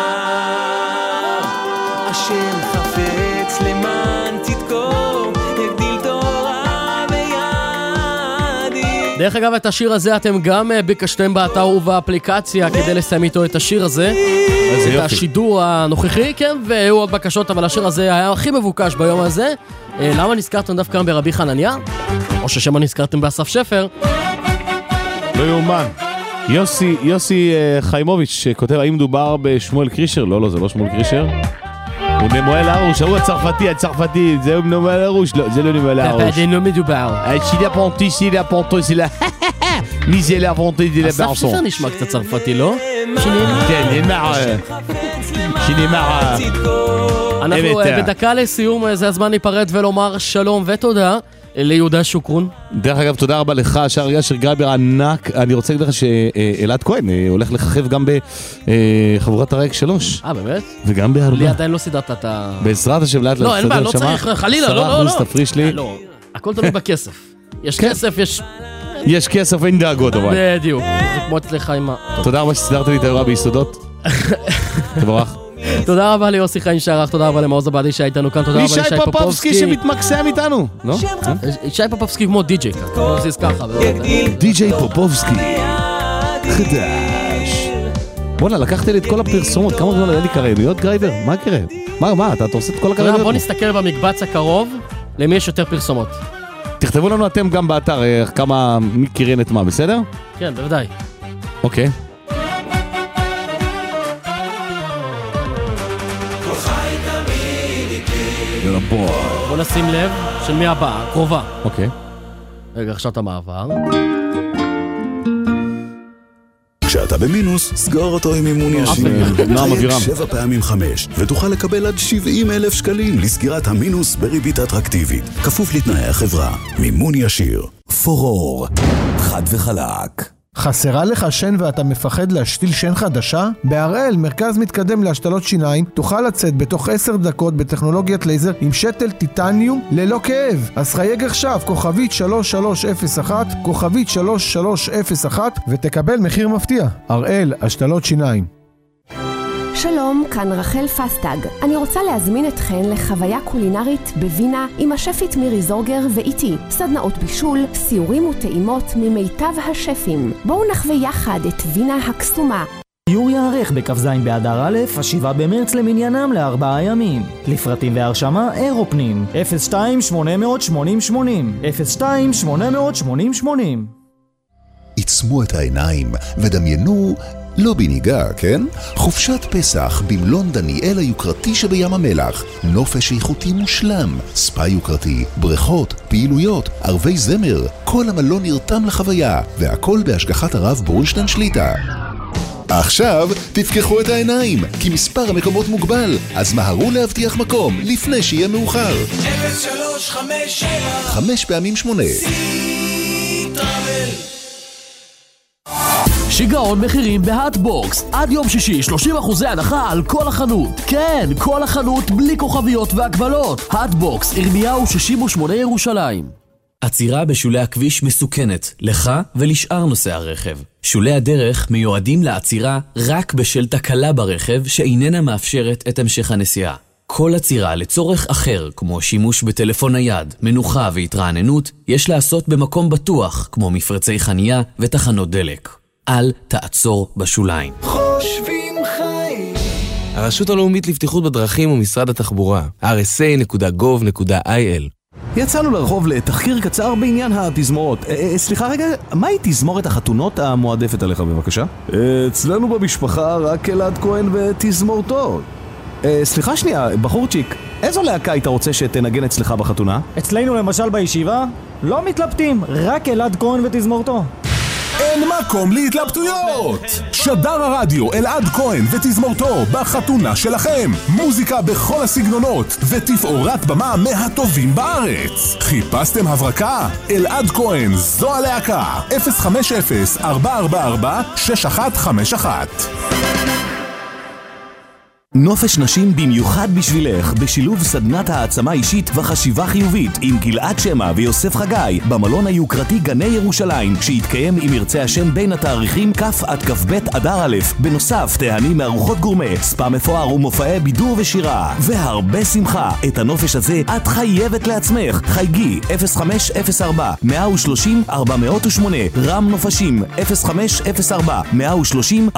השם חפץ למען צדקו, יגדיל תורה ויאדיר. דרך אגב, את השיר הזה אתם גם ביקשתם באתר ובאפליקציה כדי לסיים איתו את השיר הזה. את השידור הנוכחי, כן, והיו עוד בקשות, אבל השיר הזה היה הכי מבוקש ביום הזה. למה נזכרתם דווקא ברבי חנניה? או ששמה נזכרתם באסף שפר? לא יאומן. יוסי חיימוביץ' כותב, האם מדובר בשמואל קרישר? לא, זה לא שמואל קרישר. הוא נמואל הרוש, הוא הצרפתי, זה נמואל הרוש. לא, זה לא נמואל הרוש. זה לא מדובר. שילה פונטי, שילה. מי זה להפונטי די לבארסון? אסף שפר נשמע קצת צרפתי, לא? כן, שנאמר. אנחנו בדקה לסיום, זה הזמן להיפרד ולומר שלום ותודה ליהודה שוקרון. דרך אגב, תודה רבה לך, שער אשר גרייבר ענק. אני רוצה להגיד לך שאלעד כהן הולך לחכב גם בחבורת הרייק 3. באמת? וגם בארבע. לי עדיין לא סידרת את ה... בעזרת השם לאט לא, אין בעיה, לא צריך, חלילה, לא. 10% תפריש לי. לא, הכל תלוי בכסף. יש כסף, יש כסף, אין דאגות, אבל. בדיוק, זה כמו אצלך עם ה... תודה רבה שסידרת לי את האירוע ביסודות. תבורך. תודה רבה ליוסי חיים שערך, תודה רבה למעוז עבדי שהיה איתנו כאן, תודה רבה לישי פופובסקי שמתמקסם איתנו, לא? ישי פופובסקי כמו די-ג'יי ככה. די-ג'יי פופובסקי חדש. בוא'נה, לקחתי לי את כל הפרסומות, כמה זמן היה לי קרייביות גרייבר? מה קרה? מה, אתה עושה את כל הקרייביות? בוא נסתכל במקבץ הקרוב, למי יש יותר פרסומות. תכתבו לנו אתם גם באתר כמה מי קירן את מה, בסדר? כן, בוודאי. אוקיי. בוא נשים לב של מי הבאה, קרובה. אוקיי. רגע, עכשיו את המעבר. כשאתה במינוס, סגור אותו עם מימון ישיר. חייג 7 פעמים 5, ותוכל לקבל עד 70,000 שקלים לסגירת המינוס בריבית אטרקטיבית. כפוף לתנאי החברה. מימון ישיר. פורור. חד וחלק. חסרה לך שן ואתה מפחד להשתיל שן חדשה? בהראל, מרכז מתקדם להשתלות שיניים, תוכל לצאת בתוך 10 דקות בטכנולוגיית לייזר עם שתל טיטניום ללא כאב. אז חייג עכשיו, כוכבית 3301, כוכבית 3301, ותקבל מחיר מפתיע. הראל, השתלות שיניים. שלום, כאן רחל פסטג. אני רוצה להזמין אתכן לחוויה קולינרית בווינה עם השפית מירי זורגר ואיתי. סדנאות בישול, סיורים וטעימות ממיטב השפים. בואו נחווה יחד את וינה הקסומה. סיור יערך בכ"ז באדר א', 7 במרץ למניינם ל4 ימים. לפרטים והרשמה אירופנים 02-880-80 02-880-80. עצמו את העיניים ודמיינו לא בניגה, כן? חופשת פסח במלון דניאל היוקרתי שבים המלח. נופש איכותי מושלם, ספא יוקרתי, בריכות, פעילויות, ערבי זמר. כל המלון נרתם לחוויה, והכל בהשגחת הרב בורנשטיין שליטה. עכשיו תפקחו את העיניים, כי מספר המקומות מוגבל, אז מהרו להבטיח מקום לפני שיהיה מאוחר. 0357 5 פעמים 8. שיגעון מחירים בהאטבוקס. עד יום שישי 30% הנחה על כל החנות. כן, כל החנות בלי כוכביות והגבלות. האטבוקס, ירמיהו 68 ירושלים. עצירה בשולי הכביש מסוכנת, לך ולשאר נוסעי הרכב. שולי הדרך מיועדים לעצירה רק בשל תקלה ברכב שאיננה מאפשרת את המשך הנסיעה. כל עצירה לצורך אחר, כמו שימוש בטלפון נייד, מנוחה והתרעננות, יש לעשות במקום בטוח, כמו מפרצי חנייה ותחנות דלק. אל תעצור בשוליים. חושבים חיים. הרשות הלאומית לבטיחות בדרכים ומשרד התחבורה, rsa.gov.il. יצאנו לרחוב לתחקיר קצר בעניין התזמורות. סליחה רגע, מהי תזמורת החתונות המועדפת עליך בבקשה? אצלנו במשפחה רק אלעד כהן ותזמורתו. סליחה שנייה, בחורצ'יק, איזו להקה היית רוצה שתנגן אצלך בחתונה? אצלנו למשל בישיבה, לא מתלבטים, רק אלעד כהן ותזמורתו. אין מקום להתלבטויות! שדר הרדיו אלעד כהן ותזמורתו בחתונה שלכם. מוזיקה בכל הסגנונות ותפאורת במה מהטובים בארץ. חיפשתם הברקה? אלעד כהן, זו הלהקה. 050-444-6151. נופש נשים במיוחד בשבילך, בשילוב סדנת העצמה אישית וחשיבה חיובית עם גלעד שמה ויוסף חגי במלון היוקרתי גני ירושלים, שיתקיים עם ירצה השם בין התאריכים כ' עד כ"ב אדר א'. בנוסף, תהני מארוחות גורמה, ספא מפואר ומופעי בידור ושירה והרבה שמחה. את הנופש הזה את חייבת לעצמך. חייגי 0504-130-408. רם נופשים 0504-130-408.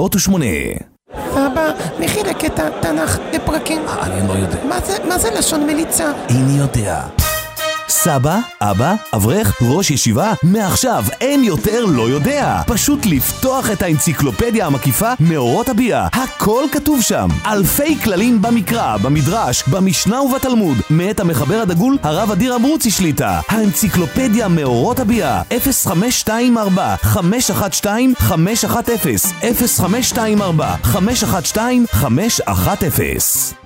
אבא, מכין הקטע תנ"ך לפרקים. אני לא יודע. מה זה לשון מליצה? איני יודע. סבא, אבא, אברך, ראש ישיבה, מעכשיו אין יותר לא יודע. פשוט לפתוח את האנציקלופדיה המקיפה מאורות הביאה. הכל כתוב שם. אלפי כללים במקרא, במדרש, במשנה ובתלמוד. מאת המחבר הדגול, הרב אדיר אברוצי שליטה. האנציקלופדיה מאורות הביאה. 0524-512-510. 0524-512-510.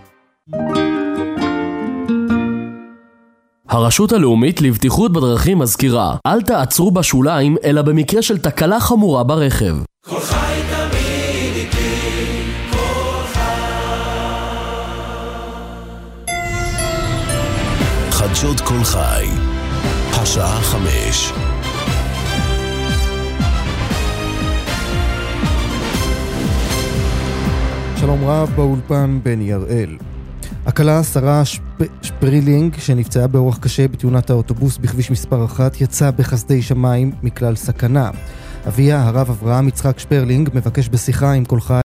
הרשות הלאומית לבטיחות בדרכים מזכירה, אל תעצרו בשוליים, אלא במקרה של תקלה חמורה ברכב. כל חי תמיד איתי, כל חדשות כל חי, השעה 5. שלום רב, באולפן בני הראל. הכלה שרה שפרילינג, שנפצעה באורח קשה בתאונת האוטובוס בכביש מספר 1, יצא בחסדי שמיים מכלל סכנה. אביה, הרב אברהם יצחק שפרלינג, מבקש בשיחה עם כל חי